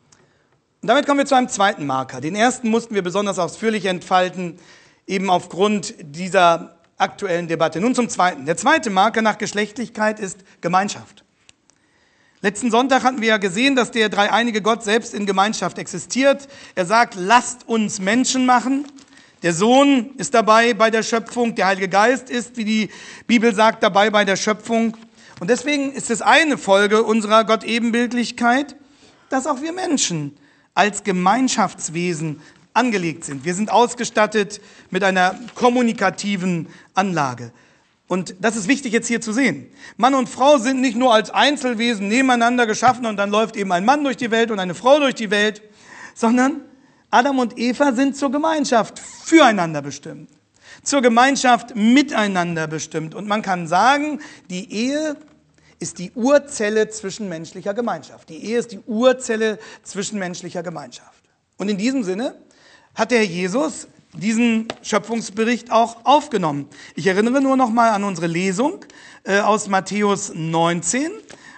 Und damit kommen wir zu einem zweiten Marker. Den ersten mussten wir besonders ausführlich entfalten, eben aufgrund dieser aktuellen Debatte. Nun zum zweiten. Der zweite Marker nach Geschlechtlichkeit ist Gemeinschaft. Letzten Sonntag hatten wir ja gesehen, dass der dreieinige Gott selbst in Gemeinschaft existiert. Er sagt, lasst uns Menschen machen. Der Sohn ist dabei bei der Schöpfung. Der Heilige Geist ist, wie die Bibel sagt, dabei bei der Schöpfung. Und deswegen ist es eine Folge unserer Gott-Ebenbildlichkeit, dass auch wir Menschen als Gemeinschaftswesen angelegt sind. Wir sind ausgestattet mit einer kommunikativen Anlage. Und das ist wichtig jetzt hier zu sehen. Mann und Frau sind nicht nur als Einzelwesen nebeneinander geschaffen und dann läuft eben ein Mann durch die Welt und eine Frau durch die Welt, sondern Adam und Eva sind zur Gemeinschaft füreinander bestimmt, zur Gemeinschaft miteinander bestimmt. Und man kann sagen, die Ehe ist die Urzelle zwischenmenschlicher Gemeinschaft. Die Ehe ist die Urzelle zwischenmenschlicher Gemeinschaft. Und in diesem Sinne hat der Herr Jesus diesen Schöpfungsbericht auch aufgenommen. Ich erinnere nur noch mal an unsere Lesung äh, aus Matthäus neunzehn,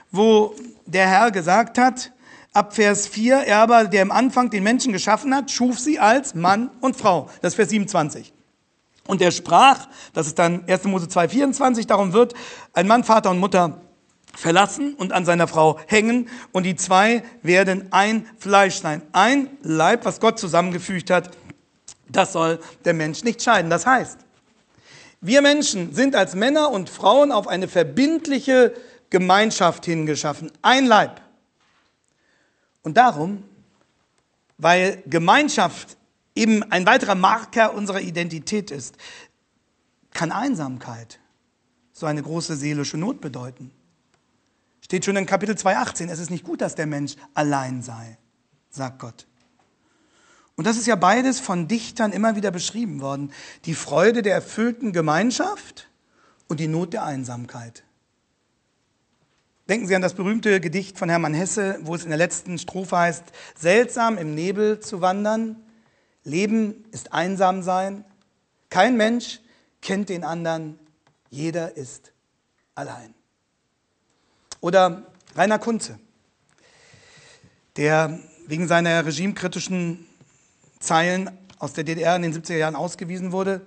wo der Herr gesagt hat, ab Vers vier, er aber, der im Anfang den Menschen geschaffen hat, schuf sie als Mann und Frau. Das ist Vers siebenundzwanzig. Und er sprach, das ist dann erster Mose zwei, vierundzwanzig, darum wird ein Mann, Vater und Mutter verlassen und an seiner Frau hängen und die zwei werden ein Fleisch sein. Ein Leib, was Gott zusammengefügt hat, das soll der Mensch nicht scheiden. Das heißt, wir Menschen sind als Männer und Frauen auf eine verbindliche Gemeinschaft hingeschaffen. Ein Leib. Und darum, weil Gemeinschaft eben ein weiterer Marker unserer Identität ist, kann Einsamkeit so eine große seelische Not bedeuten. Steht schon in Kapitel zwei, achtzehn, es ist nicht gut, dass der Mensch allein sei, sagt Gott. Und das ist ja beides von Dichtern immer wieder beschrieben worden. Die Freude der erfüllten Gemeinschaft und die Not der Einsamkeit. Denken Sie an das berühmte Gedicht von Hermann Hesse, wo es in der letzten Strophe heißt, seltsam im Nebel zu wandern, Leben ist einsam sein, kein Mensch kennt den anderen, jeder ist allein. Oder Rainer Kunze, der wegen seiner regimekritischen Zeilen aus der D D R in den siebziger Jahren ausgewiesen wurde.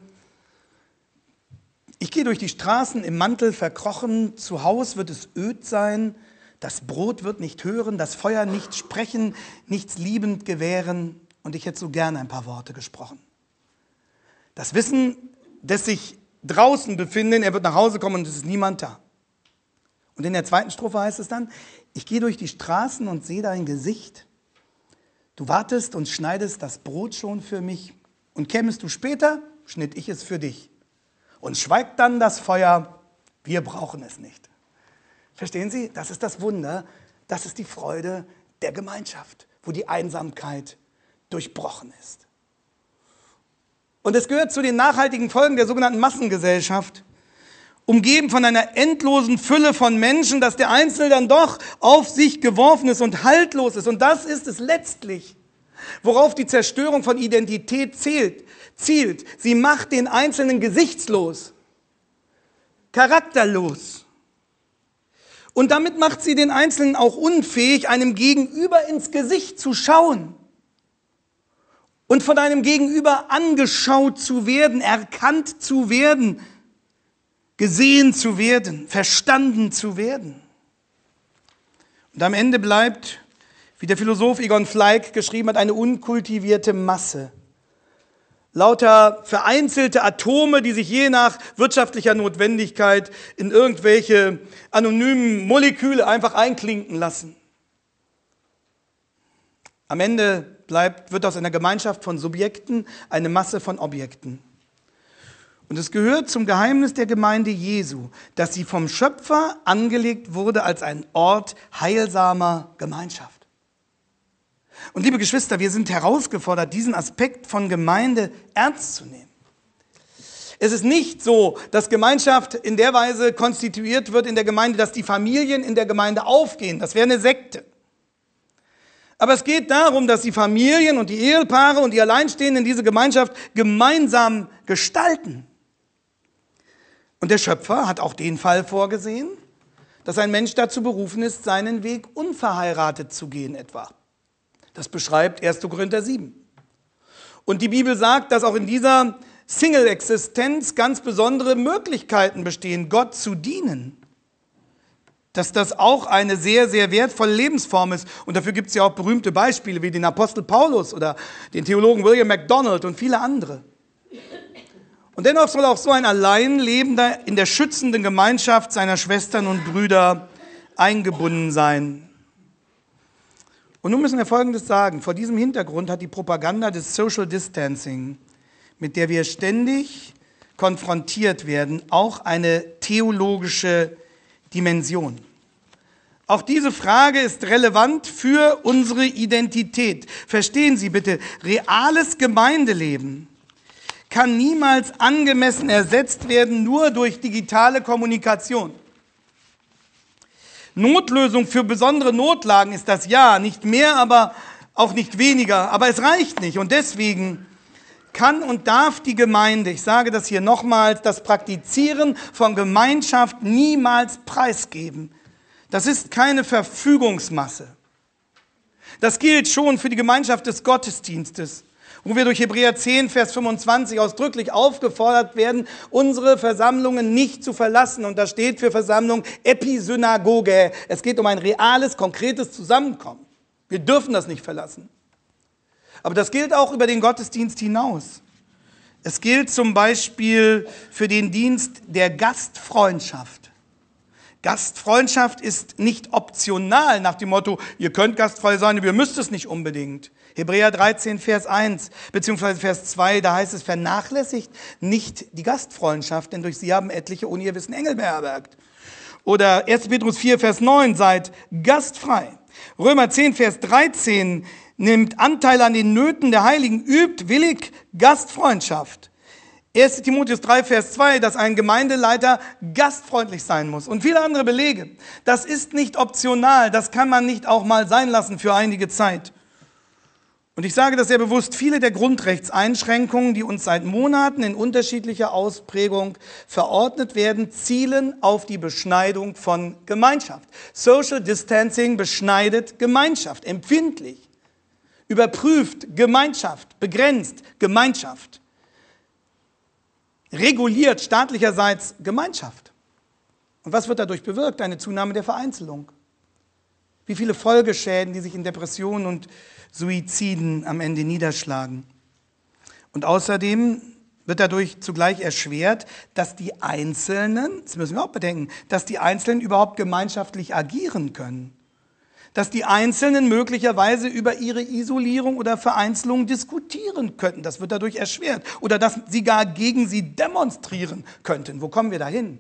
Ich gehe durch die Straßen im Mantel verkrochen, zu Haus wird es öd sein, das Brot wird nicht hören, das Feuer nicht sprechen, nichts liebend gewähren und ich hätte so gern ein paar Worte gesprochen. Das Wissen, dass sich draußen befinden, er wird nach Hause kommen und es ist niemand da. Und in der zweiten Strophe heißt es dann, ich gehe durch die Straßen und sehe dein Gesicht. Du wartest und schneidest das Brot schon für mich. Und kämest du später, schnitt ich es für dich. Und schweigt dann das Feuer, wir brauchen es nicht. Verstehen Sie? Das ist das Wunder, das ist die Freude der Gemeinschaft, wo die Einsamkeit durchbrochen ist. Und es gehört zu den nachhaltigen Folgen der sogenannten Massengesellschaft, umgeben von einer endlosen Fülle von Menschen, dass der Einzelne dann doch auf sich geworfen ist und haltlos ist. Und das ist es letztlich, worauf die Zerstörung von Identität zielt. zielt. Sie macht den Einzelnen gesichtslos, charakterlos. Und damit macht sie den Einzelnen auch unfähig, einem Gegenüber ins Gesicht zu schauen und von einem Gegenüber angeschaut zu werden, erkannt zu werden, gesehen zu werden, verstanden zu werden. Und am Ende bleibt, wie der Philosoph Egon Fleig geschrieben hat, eine unkultivierte Masse. Lauter vereinzelte Atome, die sich je nach wirtschaftlicher Notwendigkeit in irgendwelche anonymen Moleküle einfach einklinken lassen. Am Ende bleibt, wird aus einer Gemeinschaft von Subjekten eine Masse von Objekten. Und es gehört zum Geheimnis der Gemeinde Jesu, dass sie vom Schöpfer angelegt wurde als ein Ort heilsamer Gemeinschaft. Und liebe Geschwister, wir sind herausgefordert, diesen Aspekt von Gemeinde ernst zu nehmen. Es ist nicht so, dass Gemeinschaft in der Weise konstituiert wird in der Gemeinde, dass die Familien in der Gemeinde aufgehen. Das wäre eine Sekte. Aber es geht darum, dass die Familien und die Ehepaare und die Alleinstehenden diese Gemeinschaft gemeinsam gestalten. Und der Schöpfer hat auch den Fall vorgesehen, dass ein Mensch dazu berufen ist, seinen Weg unverheiratet zu gehen etwa. Das beschreibt erster Korinther sieben. Und die Bibel sagt, dass auch in dieser Single-Existenz ganz besondere Möglichkeiten bestehen, Gott zu dienen. Dass das auch eine sehr, sehr wertvolle Lebensform ist. Und dafür gibt es ja auch berühmte Beispiele wie den Apostel Paulus oder den Theologen William MacDonald und viele andere. Und dennoch soll auch so ein Alleinlebender in der schützenden Gemeinschaft seiner Schwestern und Brüder eingebunden sein. Und nun müssen wir Folgendes sagen. Vor diesem Hintergrund hat die Propaganda des Social Distancing, mit der wir ständig konfrontiert werden, auch eine theologische Dimension. Auch diese Frage ist relevant für unsere Identität. Verstehen Sie bitte, reales Gemeindeleben kann niemals angemessen ersetzt werden, nur durch digitale Kommunikation. Notlösung für besondere Notlagen ist das ja, nicht mehr, aber auch nicht weniger. Aber es reicht nicht und deswegen kann und darf die Gemeinde, ich sage das hier nochmals, das Praktizieren von Gemeinschaft niemals preisgeben. Das ist keine Verfügungsmasse. Das gilt schon für die Gemeinschaft des Gottesdienstes, wo wir durch Hebräer zehn, Vers fünfundzwanzig ausdrücklich aufgefordert werden, unsere Versammlungen nicht zu verlassen. Und da steht für Versammlung Episynagoge. Es geht um ein reales, konkretes Zusammenkommen. Wir dürfen das nicht verlassen. Aber das gilt auch über den Gottesdienst hinaus. Es gilt zum Beispiel für den Dienst der Gastfreundschaft. Gastfreundschaft ist nicht optional nach dem Motto, ihr könnt gastfrei sein, aber ihr müsst es nicht unbedingt. Hebräer dreizehn, Vers eins beziehungsweise Vers zwei, da heißt es, vernachlässigt nicht die Gastfreundschaft, denn durch sie haben etliche ohne ihr Wissen Engel beherbergt. Oder erster Petrus vier, Vers neun, seid gastfrei. Römer zehn, Vers dreizehn, nimmt Anteil an den Nöten der Heiligen, übt willig Gastfreundschaft. erster Timotheus drei, Vers zwei, dass ein Gemeindeleiter gastfreundlich sein muss. Und viele andere Belege. Das ist nicht optional, das kann man nicht auch mal sein lassen für einige Zeit. Und ich sage das sehr bewusst, viele der Grundrechtseinschränkungen, die uns seit Monaten in unterschiedlicher Ausprägung verordnet werden, zielen auf die Beschneidung von Gemeinschaft. Social Distancing beschneidet Gemeinschaft, empfindlich, überprüft Gemeinschaft, begrenzt Gemeinschaft, reguliert staatlicherseits Gemeinschaft. Und was wird dadurch bewirkt? Eine Zunahme der Vereinzelung. Wie viele Folgeschäden, die sich in Depressionen und Suiziden am Ende niederschlagen. Und außerdem wird dadurch zugleich erschwert, dass die Einzelnen, das müssen wir auch bedenken, dass die Einzelnen überhaupt gemeinschaftlich agieren können. Dass die Einzelnen möglicherweise über ihre Isolierung oder Vereinzelung diskutieren könnten. Das wird dadurch erschwert. Oder dass sie gar gegen sie demonstrieren könnten. Wo kommen wir dahin?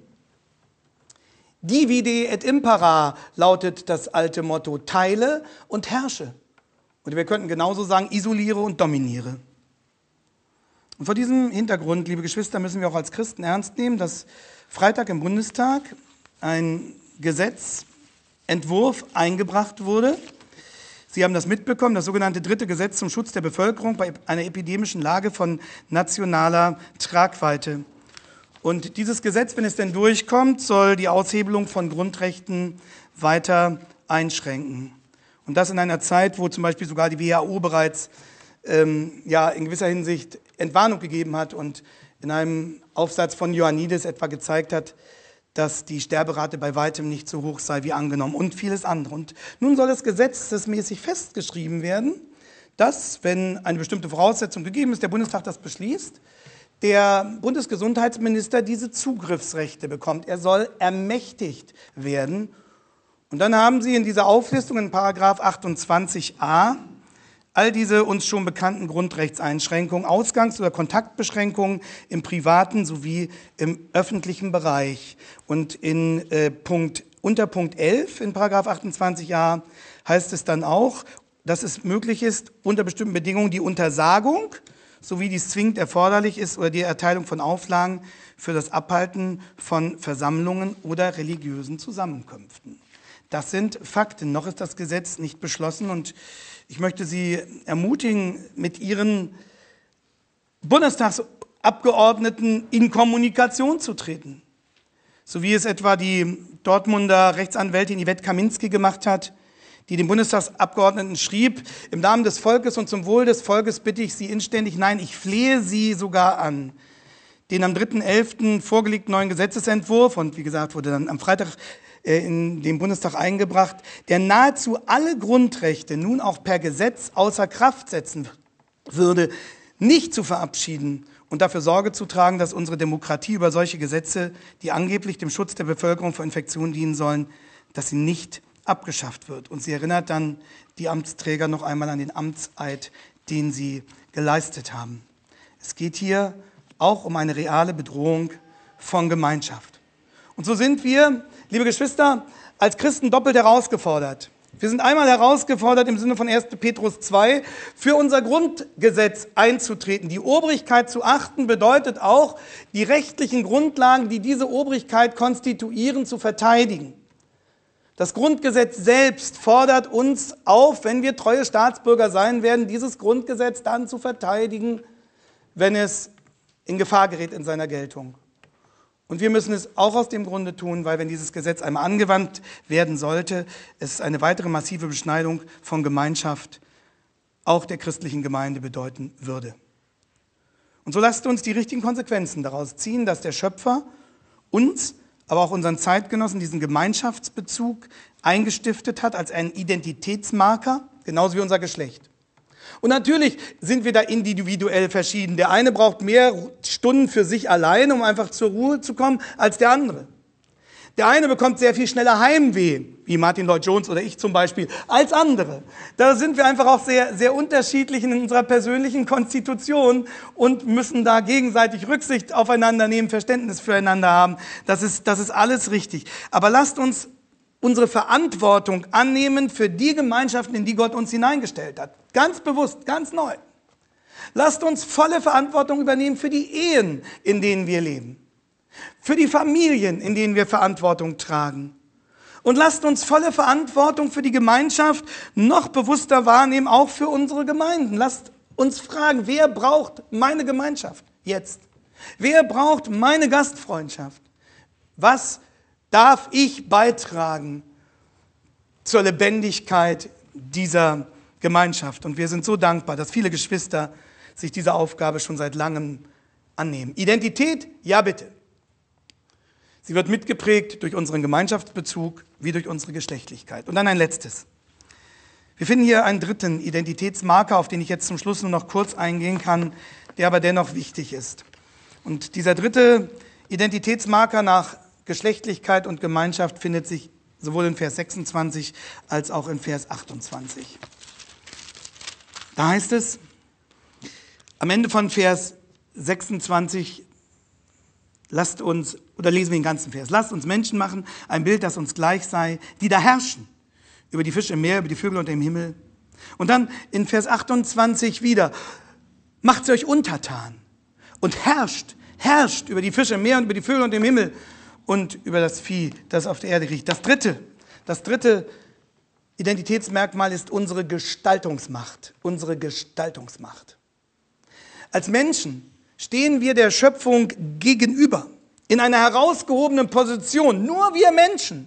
Divide et impera lautet das alte Motto, teile und herrsche. Und wir könnten genauso sagen, isoliere und dominiere. Und vor diesem Hintergrund, liebe Geschwister, müssen wir auch als Christen ernst nehmen, dass Freitag im Bundestag ein Gesetzentwurf eingebracht wurde. Sie haben das mitbekommen, das sogenannte dritte Gesetz zum Schutz der Bevölkerung bei einer epidemischen Lage von nationaler Tragweite. Und dieses Gesetz, wenn es denn durchkommt, soll die Aushebelung von Grundrechten weiter einschränken. Und das in einer Zeit, wo zum Beispiel sogar die W H O bereits ähm, ja, in gewisser Hinsicht Entwarnung gegeben hat und in einem Aufsatz von Ioannidis etwa gezeigt hat, dass die Sterberate bei weitem nicht so hoch sei wie angenommen und vieles andere. Und nun soll es gesetzesmäßig festgeschrieben werden, dass, wenn eine bestimmte Voraussetzung gegeben ist, der Bundestag das beschließt, der Bundesgesundheitsminister diese Zugriffsrechte bekommt. Er soll ermächtigt werden. Und dann haben Sie in dieser Auflistung in Paragraph achtundzwanzig a all diese uns schon bekannten Grundrechtseinschränkungen, Ausgangs- oder Kontaktbeschränkungen im privaten sowie im öffentlichen Bereich. Und in äh, Punkt, unter Punkt elf in Paragraph achtundzwanzig a heißt es dann auch, dass es möglich ist, unter bestimmten Bedingungen die Untersagung, sowie dies zwingend erforderlich ist, oder die Erteilung von Auflagen für das Abhalten von Versammlungen oder religiösen Zusammenkünften. Das sind Fakten. Noch ist das Gesetz nicht beschlossen und ich möchte Sie ermutigen, mit Ihren Bundestagsabgeordneten in Kommunikation zu treten. So wie es etwa die Dortmunder Rechtsanwältin Yvette Kaminski gemacht hat, die dem Bundestagsabgeordneten schrieb, im Namen des Volkes und zum Wohl des Volkes bitte ich Sie inständig, nein, ich flehe Sie sogar an, den am dritten elften vorgelegten neuen Gesetzesentwurf, und wie gesagt, wurde dann am Freitag in den Bundestag eingebracht, der nahezu alle Grundrechte nun auch per Gesetz außer Kraft setzen würde, nicht zu verabschieden und dafür Sorge zu tragen, dass unsere Demokratie über solche Gesetze, die angeblich dem Schutz der Bevölkerung vor Infektionen dienen sollen, dass sie nicht abgeschafft wird. Und sie erinnert dann die Amtsträger noch einmal an den Amtseid, den sie geleistet haben. Es geht hier auch um eine reale Bedrohung von Gemeinschaft. Und so sind wir, liebe Geschwister, als Christen doppelt herausgefordert. Wir sind einmal herausgefordert im Sinne von erster Petrus zwei, für unser Grundgesetz einzutreten. Die Obrigkeit zu achten bedeutet auch, die rechtlichen Grundlagen, die diese Obrigkeit konstituieren, zu verteidigen. Das Grundgesetz selbst fordert uns auf, wenn wir treue Staatsbürger sein werden, dieses Grundgesetz dann zu verteidigen, wenn es in Gefahr gerät in seiner Geltung. Und wir müssen es auch aus dem Grunde tun, weil wenn dieses Gesetz einmal angewandt werden sollte, es eine weitere massive Beschneidung von Gemeinschaft, auch der christlichen Gemeinde, bedeuten würde. Und so lasst uns die richtigen Konsequenzen daraus ziehen, dass der Schöpfer uns, aber auch unseren Zeitgenossen diesen Gemeinschaftsbezug eingestiftet hat als einen Identitätsmarker, genauso wie unser Geschlecht. Und natürlich sind wir da individuell verschieden. Der eine braucht mehr Stunden für sich allein, um einfach zur Ruhe zu kommen, als der andere. Der eine bekommt sehr viel schneller Heimweh, wie Martin Lloyd-Jones oder ich zum Beispiel, als andere. Da sind wir einfach auch sehr, sehr unterschiedlich in unserer persönlichen Konstitution und müssen da gegenseitig Rücksicht aufeinander nehmen, Verständnis füreinander haben. Das ist, das ist alles richtig. Aber lasst uns unsere Verantwortung annehmen für die Gemeinschaften, in die Gott uns hineingestellt hat. Ganz bewusst, ganz neu. Lasst uns volle Verantwortung übernehmen für die Ehen, in denen wir leben. Für die Familien, in denen wir Verantwortung tragen. Und lasst uns volle Verantwortung für die Gemeinschaft noch bewusster wahrnehmen, auch für unsere Gemeinden. Lasst uns fragen, wer braucht meine Gemeinschaft jetzt? Wer braucht meine Gastfreundschaft? Was darf ich beitragen zur Lebendigkeit dieser Gemeinschaft? Und wir sind so dankbar, dass viele Geschwister sich dieser Aufgabe schon seit langem annehmen. Identität? Ja, bitte. Sie wird mitgeprägt durch unseren Gemeinschaftsbezug wie durch unsere Geschlechtlichkeit. Und dann ein letztes. Wir finden hier einen dritten Identitätsmarker, auf den ich jetzt zum Schluss nur noch kurz eingehen kann, der aber dennoch wichtig ist. Und dieser dritte Identitätsmarker nach Geschlechtlichkeit und Gemeinschaft findet sich sowohl in Vers sechsundzwanzig als auch in Vers achtundzwanzig. Da heißt es, am Ende von Vers sechsundzwanzig, lasst uns, oder lesen wir den ganzen Vers, lasst uns Menschen machen, ein Bild, das uns gleich sei, die da herrschen, über die Fische im Meer, über die Vögel unter dem Himmel. Und dann in Vers achtundzwanzig wieder, macht sie euch untertan und herrscht, herrscht über die Fische im Meer und über die Vögel unter dem Himmel und über das Vieh, das auf der Erde kriecht. Das dritte, das dritte Identitätsmerkmal ist unsere Gestaltungsmacht, unsere Gestaltungsmacht. Als Menschen stehen wir der Schöpfung gegenüber, in einer herausgehobenen Position, nur wir Menschen,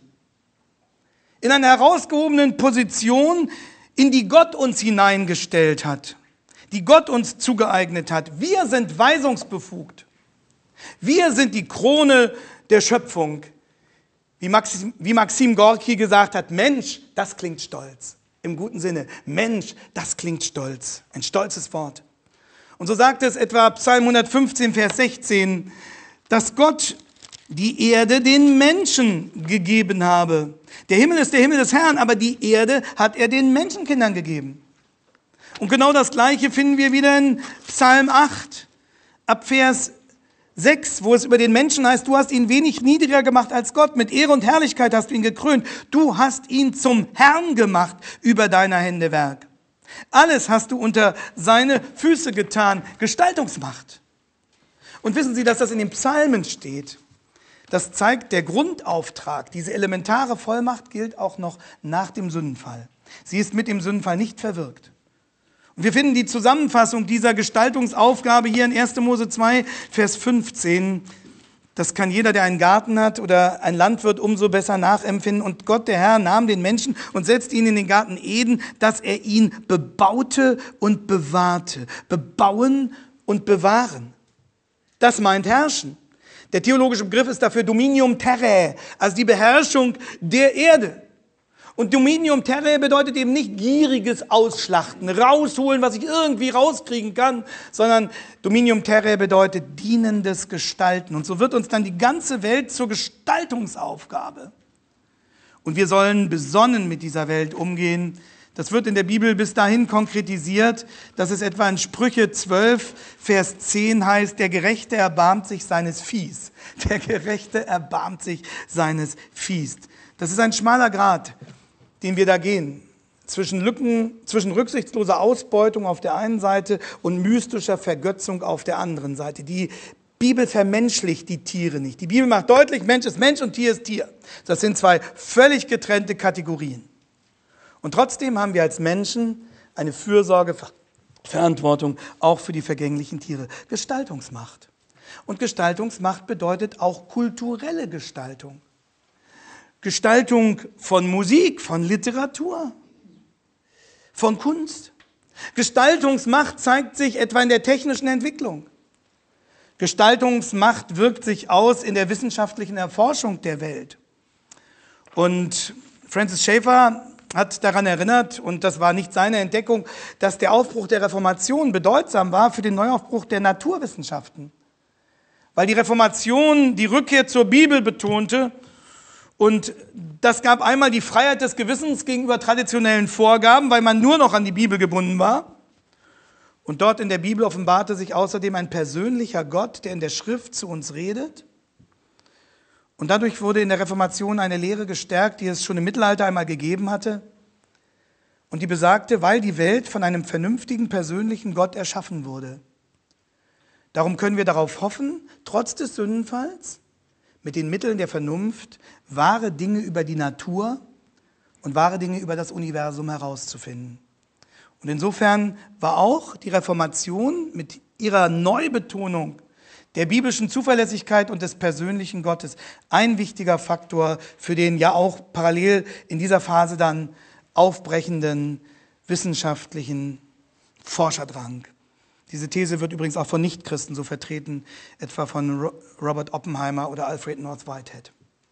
in einer herausgehobenen Position, in die Gott uns hineingestellt hat, die Gott uns zugeeignet hat. Wir sind weisungsbefugt. Wir sind die Krone der Schöpfung. Wie Maxim, wie Maxim Gorki gesagt hat, Mensch, das klingt stolz. Im guten Sinne, Mensch, das klingt stolz. Ein stolzes Wort. Und so sagt es etwa Psalm hundertfünfzehn, Vers sechzehn, dass Gott die Erde den Menschen gegeben habe. Der Himmel ist der Himmel des Herrn, aber die Erde hat er den Menschenkindern gegeben. Und genau das Gleiche finden wir wieder in Psalm acht, ab Vers sechs, wo es über den Menschen heißt, du hast ihn wenig niedriger gemacht als Gott, mit Ehre und Herrlichkeit hast du ihn gekrönt, du hast ihn zum Herrn gemacht über deiner Hände Werk. Alles hast du unter seine Füße getan, Gestaltungsmacht. Und wissen Sie, dass das in den Psalmen steht? Das zeigt, der Grundauftrag, diese elementare Vollmacht gilt auch noch nach dem Sündenfall. Sie ist mit dem Sündenfall nicht verwirkt. Und wir finden die Zusammenfassung dieser Gestaltungsaufgabe hier in erster Mose zwei, Vers fünfzehn. Das kann jeder, der einen Garten hat oder ein Landwirt, umso besser nachempfinden. Und Gott, der Herr, nahm den Menschen und setzte ihn in den Garten Eden, dass er ihn bebaute und bewahrte. Bebauen und bewahren. Das meint herrschen. Der theologische Begriff ist dafür Dominium Terrae, also die Beherrschung der Erde. Und Dominium Terrae bedeutet eben nicht gieriges Ausschlachten, rausholen, was ich irgendwie rauskriegen kann, sondern Dominium Terrae bedeutet dienendes Gestalten. Und so wird uns dann die ganze Welt zur Gestaltungsaufgabe. Und wir sollen besonnen mit dieser Welt umgehen. Das wird in der Bibel bis dahin konkretisiert, dass es etwa in Sprüche zwölf, Vers zehn heißt, der Gerechte erbarmt sich seines Viehs. Der Gerechte erbarmt sich seines Viehs. Das ist ein schmaler Grat, den wir da gehen, zwischen Lücken, zwischen rücksichtsloser Ausbeutung auf der einen Seite und mystischer Vergötzung auf der anderen Seite. Die Bibel vermenschlicht die Tiere nicht. Die Bibel macht deutlich, Mensch ist Mensch und Tier ist Tier. Das sind zwei völlig getrennte Kategorien. Und trotzdem haben wir als Menschen eine Fürsorge, Verantwortung auch für die vergänglichen Tiere. Gestaltungsmacht. Und Gestaltungsmacht bedeutet auch kulturelle Gestaltung. Gestaltung von Musik, von Literatur, von Kunst. Gestaltungsmacht zeigt sich etwa in der technischen Entwicklung. Gestaltungsmacht wirkt sich aus in der wissenschaftlichen Erforschung der Welt. Und Francis Schaeffer hat daran erinnert, und das war nicht seine Entdeckung, dass der Aufbruch der Reformation bedeutsam war für den Neuaufbruch der Naturwissenschaften. Weil die Reformation die Rückkehr zur Bibel betonte und das gab einmal die Freiheit des Gewissens gegenüber traditionellen Vorgaben, weil man nur noch an die Bibel gebunden war. Und dort in der Bibel offenbarte sich außerdem ein persönlicher Gott, der in der Schrift zu uns redet. Und dadurch wurde in der Reformation eine Lehre gestärkt, die es schon im Mittelalter einmal gegeben hatte. Und die besagte, weil die Welt von einem vernünftigen, persönlichen Gott erschaffen wurde. Darum können wir darauf hoffen, trotz des Sündenfalls, mit den Mitteln der Vernunft, wahre Dinge über die Natur und wahre Dinge über das Universum herauszufinden. Und insofern war auch die Reformation mit ihrer Neubetonung der biblischen Zuverlässigkeit und des persönlichen Gottes ein wichtiger Faktor für den ja auch parallel in dieser Phase dann aufbrechenden wissenschaftlichen Forscherdrang. Diese These wird übrigens auch von Nichtchristen so vertreten, etwa von Robert Oppenheimer oder Alfred North Whitehead.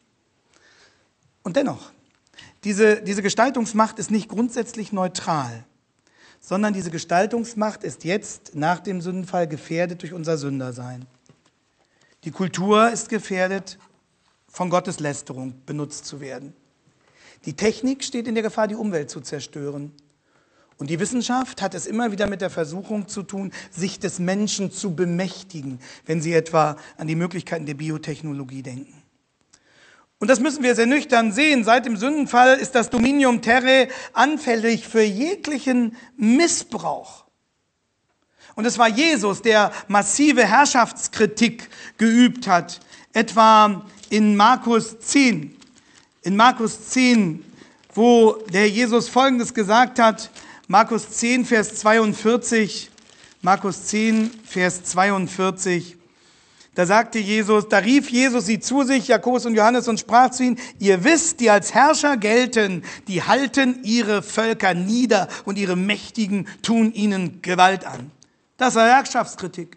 Und dennoch, diese, diese Gestaltungsmacht ist nicht grundsätzlich neutral, sondern diese Gestaltungsmacht ist jetzt nach dem Sündenfall gefährdet durch unser Sündersein. Die Kultur ist gefährdet, von Gottes Lästerung benutzt zu werden. Die Technik steht in der Gefahr, die Umwelt zu zerstören. Und die Wissenschaft hat es immer wieder mit der Versuchung zu tun, sich des Menschen zu bemächtigen, wenn sie etwa an die Möglichkeiten der Biotechnologie denken. Und das müssen wir sehr nüchtern sehen. Seit dem Sündenfall ist das Dominium Terrae anfällig für jeglichen Missbrauch. Und es war Jesus, der massive Herrschaftskritik geübt hat, etwa in Markus zehn. In Markus zehn, wo der Jesus Folgendes gesagt hat, Markus zehn, Vers zweiundvierzig, Markus zehn, Vers zweiundvierzig, da sagte Jesus, da rief Jesus sie zu sich, Jakobus und Johannes, und sprach zu ihnen, ihr wisst, die als Herrscher gelten, die halten ihre Völker nieder und ihre Mächtigen tun ihnen Gewalt an. Das war Herrschaftskritik.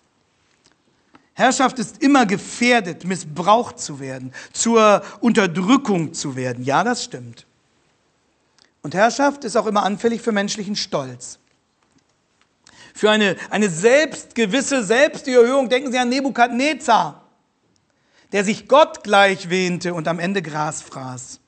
Herrschaft ist immer gefährdet, missbraucht zu werden, zur Unterdrückung zu werden. Ja, das stimmt. Und Herrschaft ist auch immer anfällig für menschlichen Stolz. Für eine, eine selbstgewisse Selbstüberhöhung. Denken Sie an Nebukadnezar, der sich Gott gleich wähnte und am Ende Gras fraß.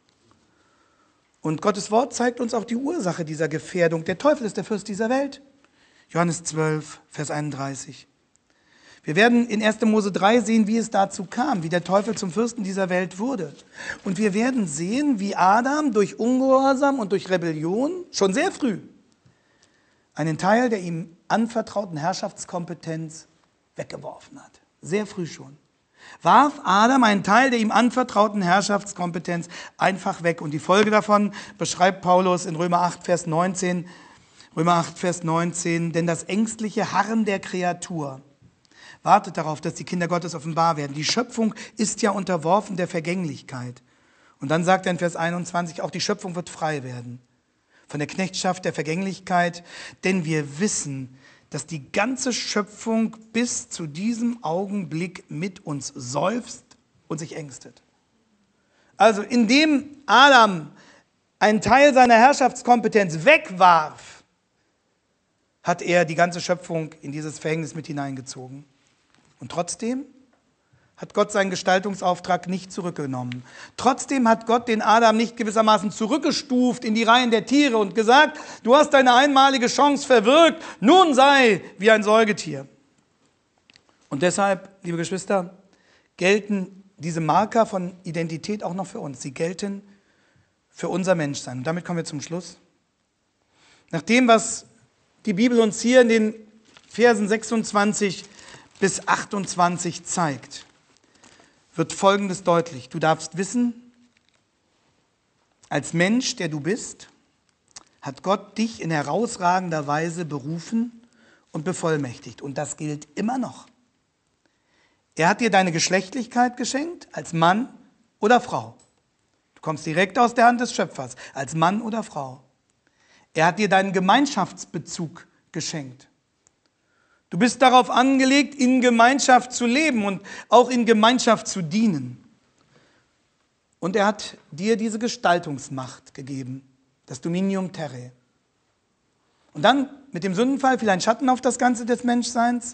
Und Gottes Wort zeigt uns auch die Ursache dieser Gefährdung. Der Teufel ist der Fürst dieser Welt. Johannes zwölf, Vers einunddreißig. Wir werden in erster Mose drei sehen, wie es dazu kam, wie der Teufel zum Fürsten dieser Welt wurde. Und wir werden sehen, wie Adam durch Ungehorsam und durch Rebellion schon sehr früh einen Teil der ihm anvertrauten Herrschaftskompetenz weggeworfen hat. Sehr früh schon. Warf Adam einen Teil der ihm anvertrauten Herrschaftskompetenz einfach weg. Und die Folge davon beschreibt Paulus in Römer acht, Vers neunzehn. Römer acht, Vers neunzehn. Denn das ängstliche Harren der Kreatur wartet darauf, dass die Kinder Gottes offenbar werden. Die Schöpfung ist ja unterworfen der Vergänglichkeit. Und dann sagt er in Vers einundzwanzig, auch die Schöpfung wird frei werden von der Knechtschaft der Vergänglichkeit, denn wir wissen, dass die ganze Schöpfung bis zu diesem Augenblick mit uns seufzt und sich ängstet. Also indem Adam einen Teil seiner Herrschaftskompetenz wegwarf, hat er die ganze Schöpfung in dieses Verhängnis mit hineingezogen. Und trotzdem hat Gott seinen Gestaltungsauftrag nicht zurückgenommen. Trotzdem hat Gott den Adam nicht gewissermaßen zurückgestuft in die Reihen der Tiere und gesagt, du hast deine einmalige Chance verwirkt, nun sei wie ein Säugetier. Und deshalb, liebe Geschwister, gelten diese Marker von Identität auch noch für uns. Sie gelten für unser Menschsein. Und damit kommen wir zum Schluss. Nach dem, was die Bibel uns hier in den Versen sechsundzwanzig bis achtundzwanzig zeigt, wird Folgendes deutlich. Du darfst wissen, als Mensch, der du bist, hat Gott dich in herausragender Weise berufen und bevollmächtigt. Und das gilt immer noch. Er hat dir deine Geschlechtlichkeit geschenkt, als Mann oder Frau. Du kommst direkt aus der Hand des Schöpfers, als Mann oder Frau. Er hat dir deinen Gemeinschaftsbezug geschenkt. Du bist darauf angelegt, in Gemeinschaft zu leben und auch in Gemeinschaft zu dienen. Und er hat dir diese Gestaltungsmacht gegeben, das Dominium Terrae. Und dann mit dem Sündenfall fiel ein Schatten auf das Ganze des Menschseins.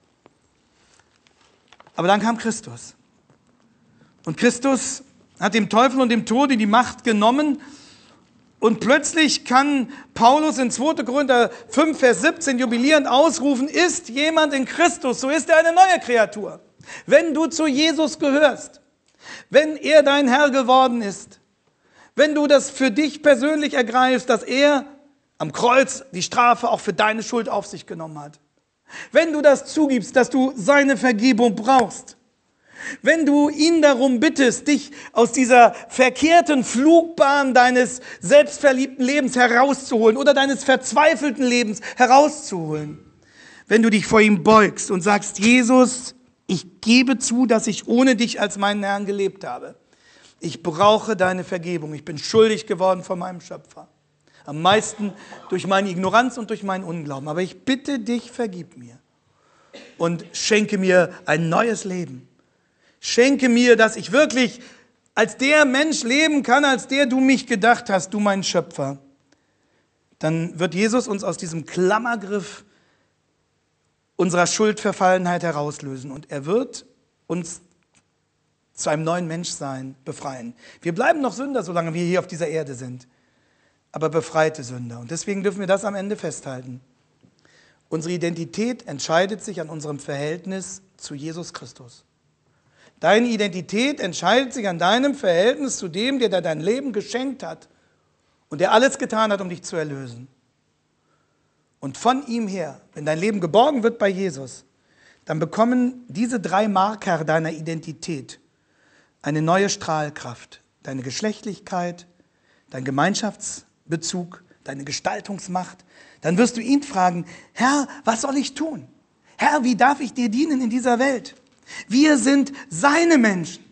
Aber dann kam Christus. Und Christus hat dem Teufel und dem Tode die Macht genommen. Und plötzlich kann Paulus in zweiter Korinther fünf, Vers siebzehn jubilierend ausrufen, ist jemand in Christus, so ist er eine neue Kreatur. Wenn du zu Jesus gehörst, wenn er dein Herr geworden ist, wenn du das für dich persönlich ergreifst, dass er am Kreuz die Strafe auch für deine Schuld auf sich genommen hat, wenn du das zugibst, dass du seine Vergebung brauchst, wenn du ihn darum bittest, dich aus dieser verkehrten Flugbahn deines selbstverliebten Lebens herauszuholen oder deines verzweifelten Lebens herauszuholen, wenn du dich vor ihm beugst und sagst, Jesus, ich gebe zu, dass ich ohne dich als meinen Herrn gelebt habe. Ich brauche deine Vergebung. Ich bin schuldig geworden vor meinem Schöpfer. Am meisten durch meine Ignoranz und durch meinen Unglauben. Aber ich bitte dich, vergib mir und schenke mir ein neues Leben. Schenke mir, dass ich wirklich als der Mensch leben kann, als der du mich gedacht hast, du mein Schöpfer. Dann wird Jesus uns aus diesem Klammergriff unserer Schuldverfallenheit herauslösen und er wird uns zu einem neuen Menschsein befreien. Wir bleiben noch Sünder, solange wir hier auf dieser Erde sind, aber befreite Sünder. Und deswegen dürfen wir das am Ende festhalten. Unsere Identität entscheidet sich an unserem Verhältnis zu Jesus Christus. Deine Identität entscheidet sich an deinem Verhältnis zu dem, der dir dein Leben geschenkt hat und der alles getan hat, um dich zu erlösen. Und von ihm her, wenn dein Leben geborgen wird bei Jesus, dann bekommen diese drei Marker deiner Identität eine neue Strahlkraft. Deine Geschlechtlichkeit, dein Gemeinschaftsbezug, deine Gestaltungsmacht. Dann wirst du ihn fragen, Herr, was soll ich tun? Herr, wie darf ich dir dienen in dieser Welt? Wir sind seine Menschen.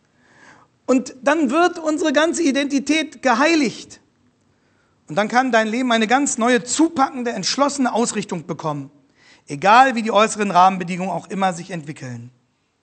Und dann wird unsere ganze Identität geheiligt. Und dann kann dein Leben eine ganz neue, zupackende, entschlossene Ausrichtung bekommen. Egal wie die äußeren Rahmenbedingungen auch immer sich entwickeln.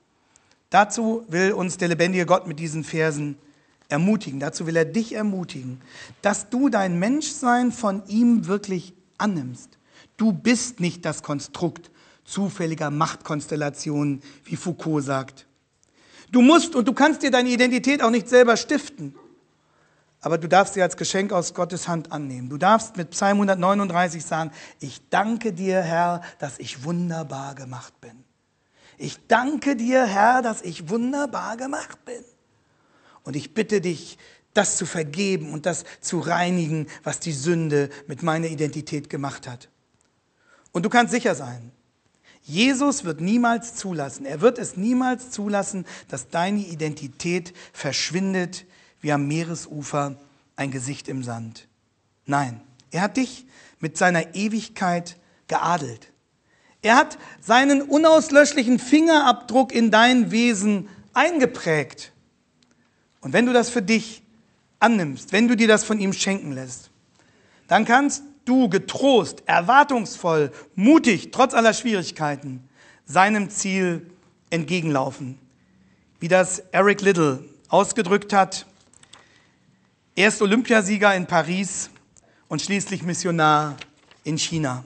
Dazu will uns der lebendige Gott mit diesen Versen ermutigen. Dazu will er dich ermutigen, dass du dein Menschsein von ihm wirklich annimmst. Du bist nicht das Konstrukt zufälliger Machtkonstellationen, wie Foucault sagt. Du musst und du kannst dir deine Identität auch nicht selber stiften. Aber du darfst sie als Geschenk aus Gottes Hand annehmen. Du darfst mit Psalm hundertneununddreißig sagen, ich danke dir, Herr, dass ich wunderbar gemacht bin. Ich danke dir, Herr, dass ich wunderbar gemacht bin. Und ich bitte dich, das zu vergeben und das zu reinigen, was die Sünde mit meiner Identität gemacht hat. Und du kannst sicher sein, Jesus wird niemals zulassen, er wird es niemals zulassen, dass deine Identität verschwindet wie am Meeresufer ein Gesicht im Sand. Nein, er hat dich mit seiner Ewigkeit geadelt. Er hat seinen unauslöschlichen Fingerabdruck in dein Wesen eingeprägt. Und wenn du das für dich annimmst, wenn du dir das von ihm schenken lässt, dann kannst du getrost, erwartungsvoll, mutig, trotz aller Schwierigkeiten, seinem Ziel entgegenlaufen. Wie das Eric Liddell ausgedrückt hat, erst Olympiasieger in Paris und schließlich Missionar in China.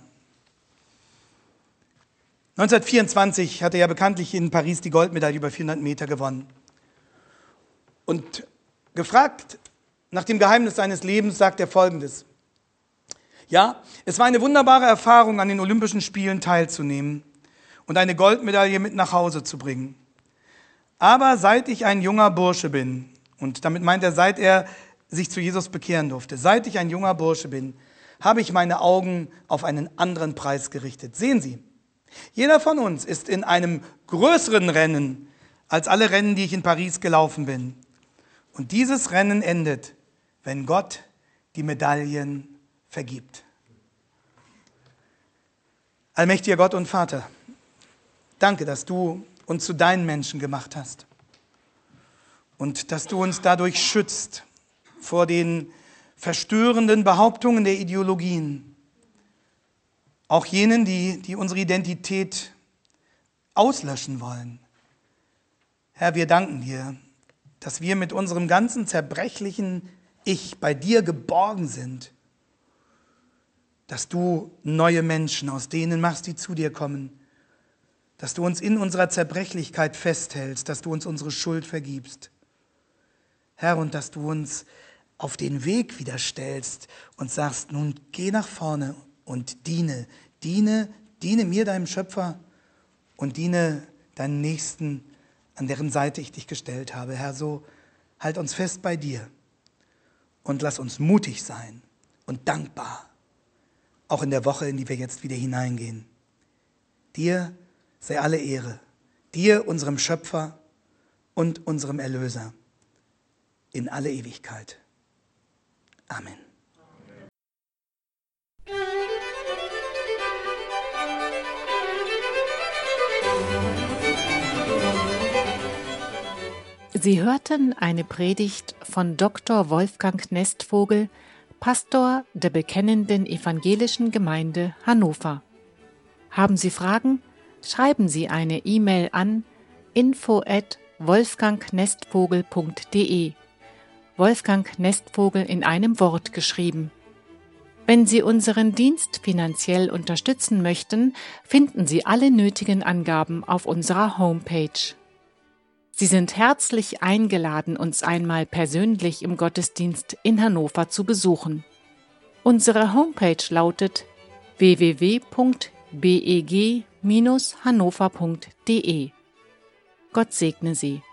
neunzehnhundertvierundzwanzig hat er ja bekanntlich in Paris die Goldmedaille über vierhundert Meter gewonnen. Und gefragt nach dem Geheimnis seines Lebens sagt er Folgendes. Ja, es war eine wunderbare Erfahrung, an den Olympischen Spielen teilzunehmen und eine Goldmedaille mit nach Hause zu bringen. Aber seit ich ein junger Bursche bin, und damit meint er, seit er sich zu Jesus bekehren durfte, seit ich ein junger Bursche bin, habe ich meine Augen auf einen anderen Preis gerichtet. Sehen Sie, jeder von uns ist in einem größeren Rennen als alle Rennen, die ich in Paris gelaufen bin. Und dieses Rennen endet, wenn Gott die Medaillen vergibt. Allmächtiger Gott und Vater, danke, dass du uns zu deinen Menschen gemacht hast. Und dass du uns dadurch schützt vor den verstörenden Behauptungen der Ideologien. Auch jenen, die, die unsere Identität auslöschen wollen. Herr, wir danken dir, dass wir mit unserem ganzen zerbrechlichen Ich bei dir geborgen sind. Dass du neue Menschen aus denen machst, die zu dir kommen. Dass du uns in unserer Zerbrechlichkeit festhältst, dass du uns unsere Schuld vergibst. Herr, und dass du uns auf den Weg wieder stellst und sagst, nun geh nach vorne und diene, diene, diene mir, deinem Schöpfer, und diene deinen Nächsten, an deren Seite ich dich gestellt habe. Herr, so halt uns fest bei dir und lass uns mutig sein und dankbar, auch in der Woche, in die wir jetzt wieder hineingehen. Dir sei alle Ehre, dir, unserem Schöpfer und unserem Erlöser, in alle Ewigkeit. Amen. Sie hörten eine Predigt von Doktor Wolfgang Nestvogel, Pastor der Bekennenden Evangelischen Gemeinde Hannover. Haben Sie Fragen? Schreiben Sie eine E-Mail an info at wolfgangnestvogel punkt de. Wolfgang Nestvogel in einem Wort geschrieben. Wenn Sie unseren Dienst finanziell unterstützen möchten, finden Sie alle nötigen Angaben auf unserer Homepage. Sie sind herzlich eingeladen, uns einmal persönlich im Gottesdienst in Hannover zu besuchen. Unsere Homepage lautet w w w punkt b e g Bindestrich hannover punkt de. Gott segne Sie.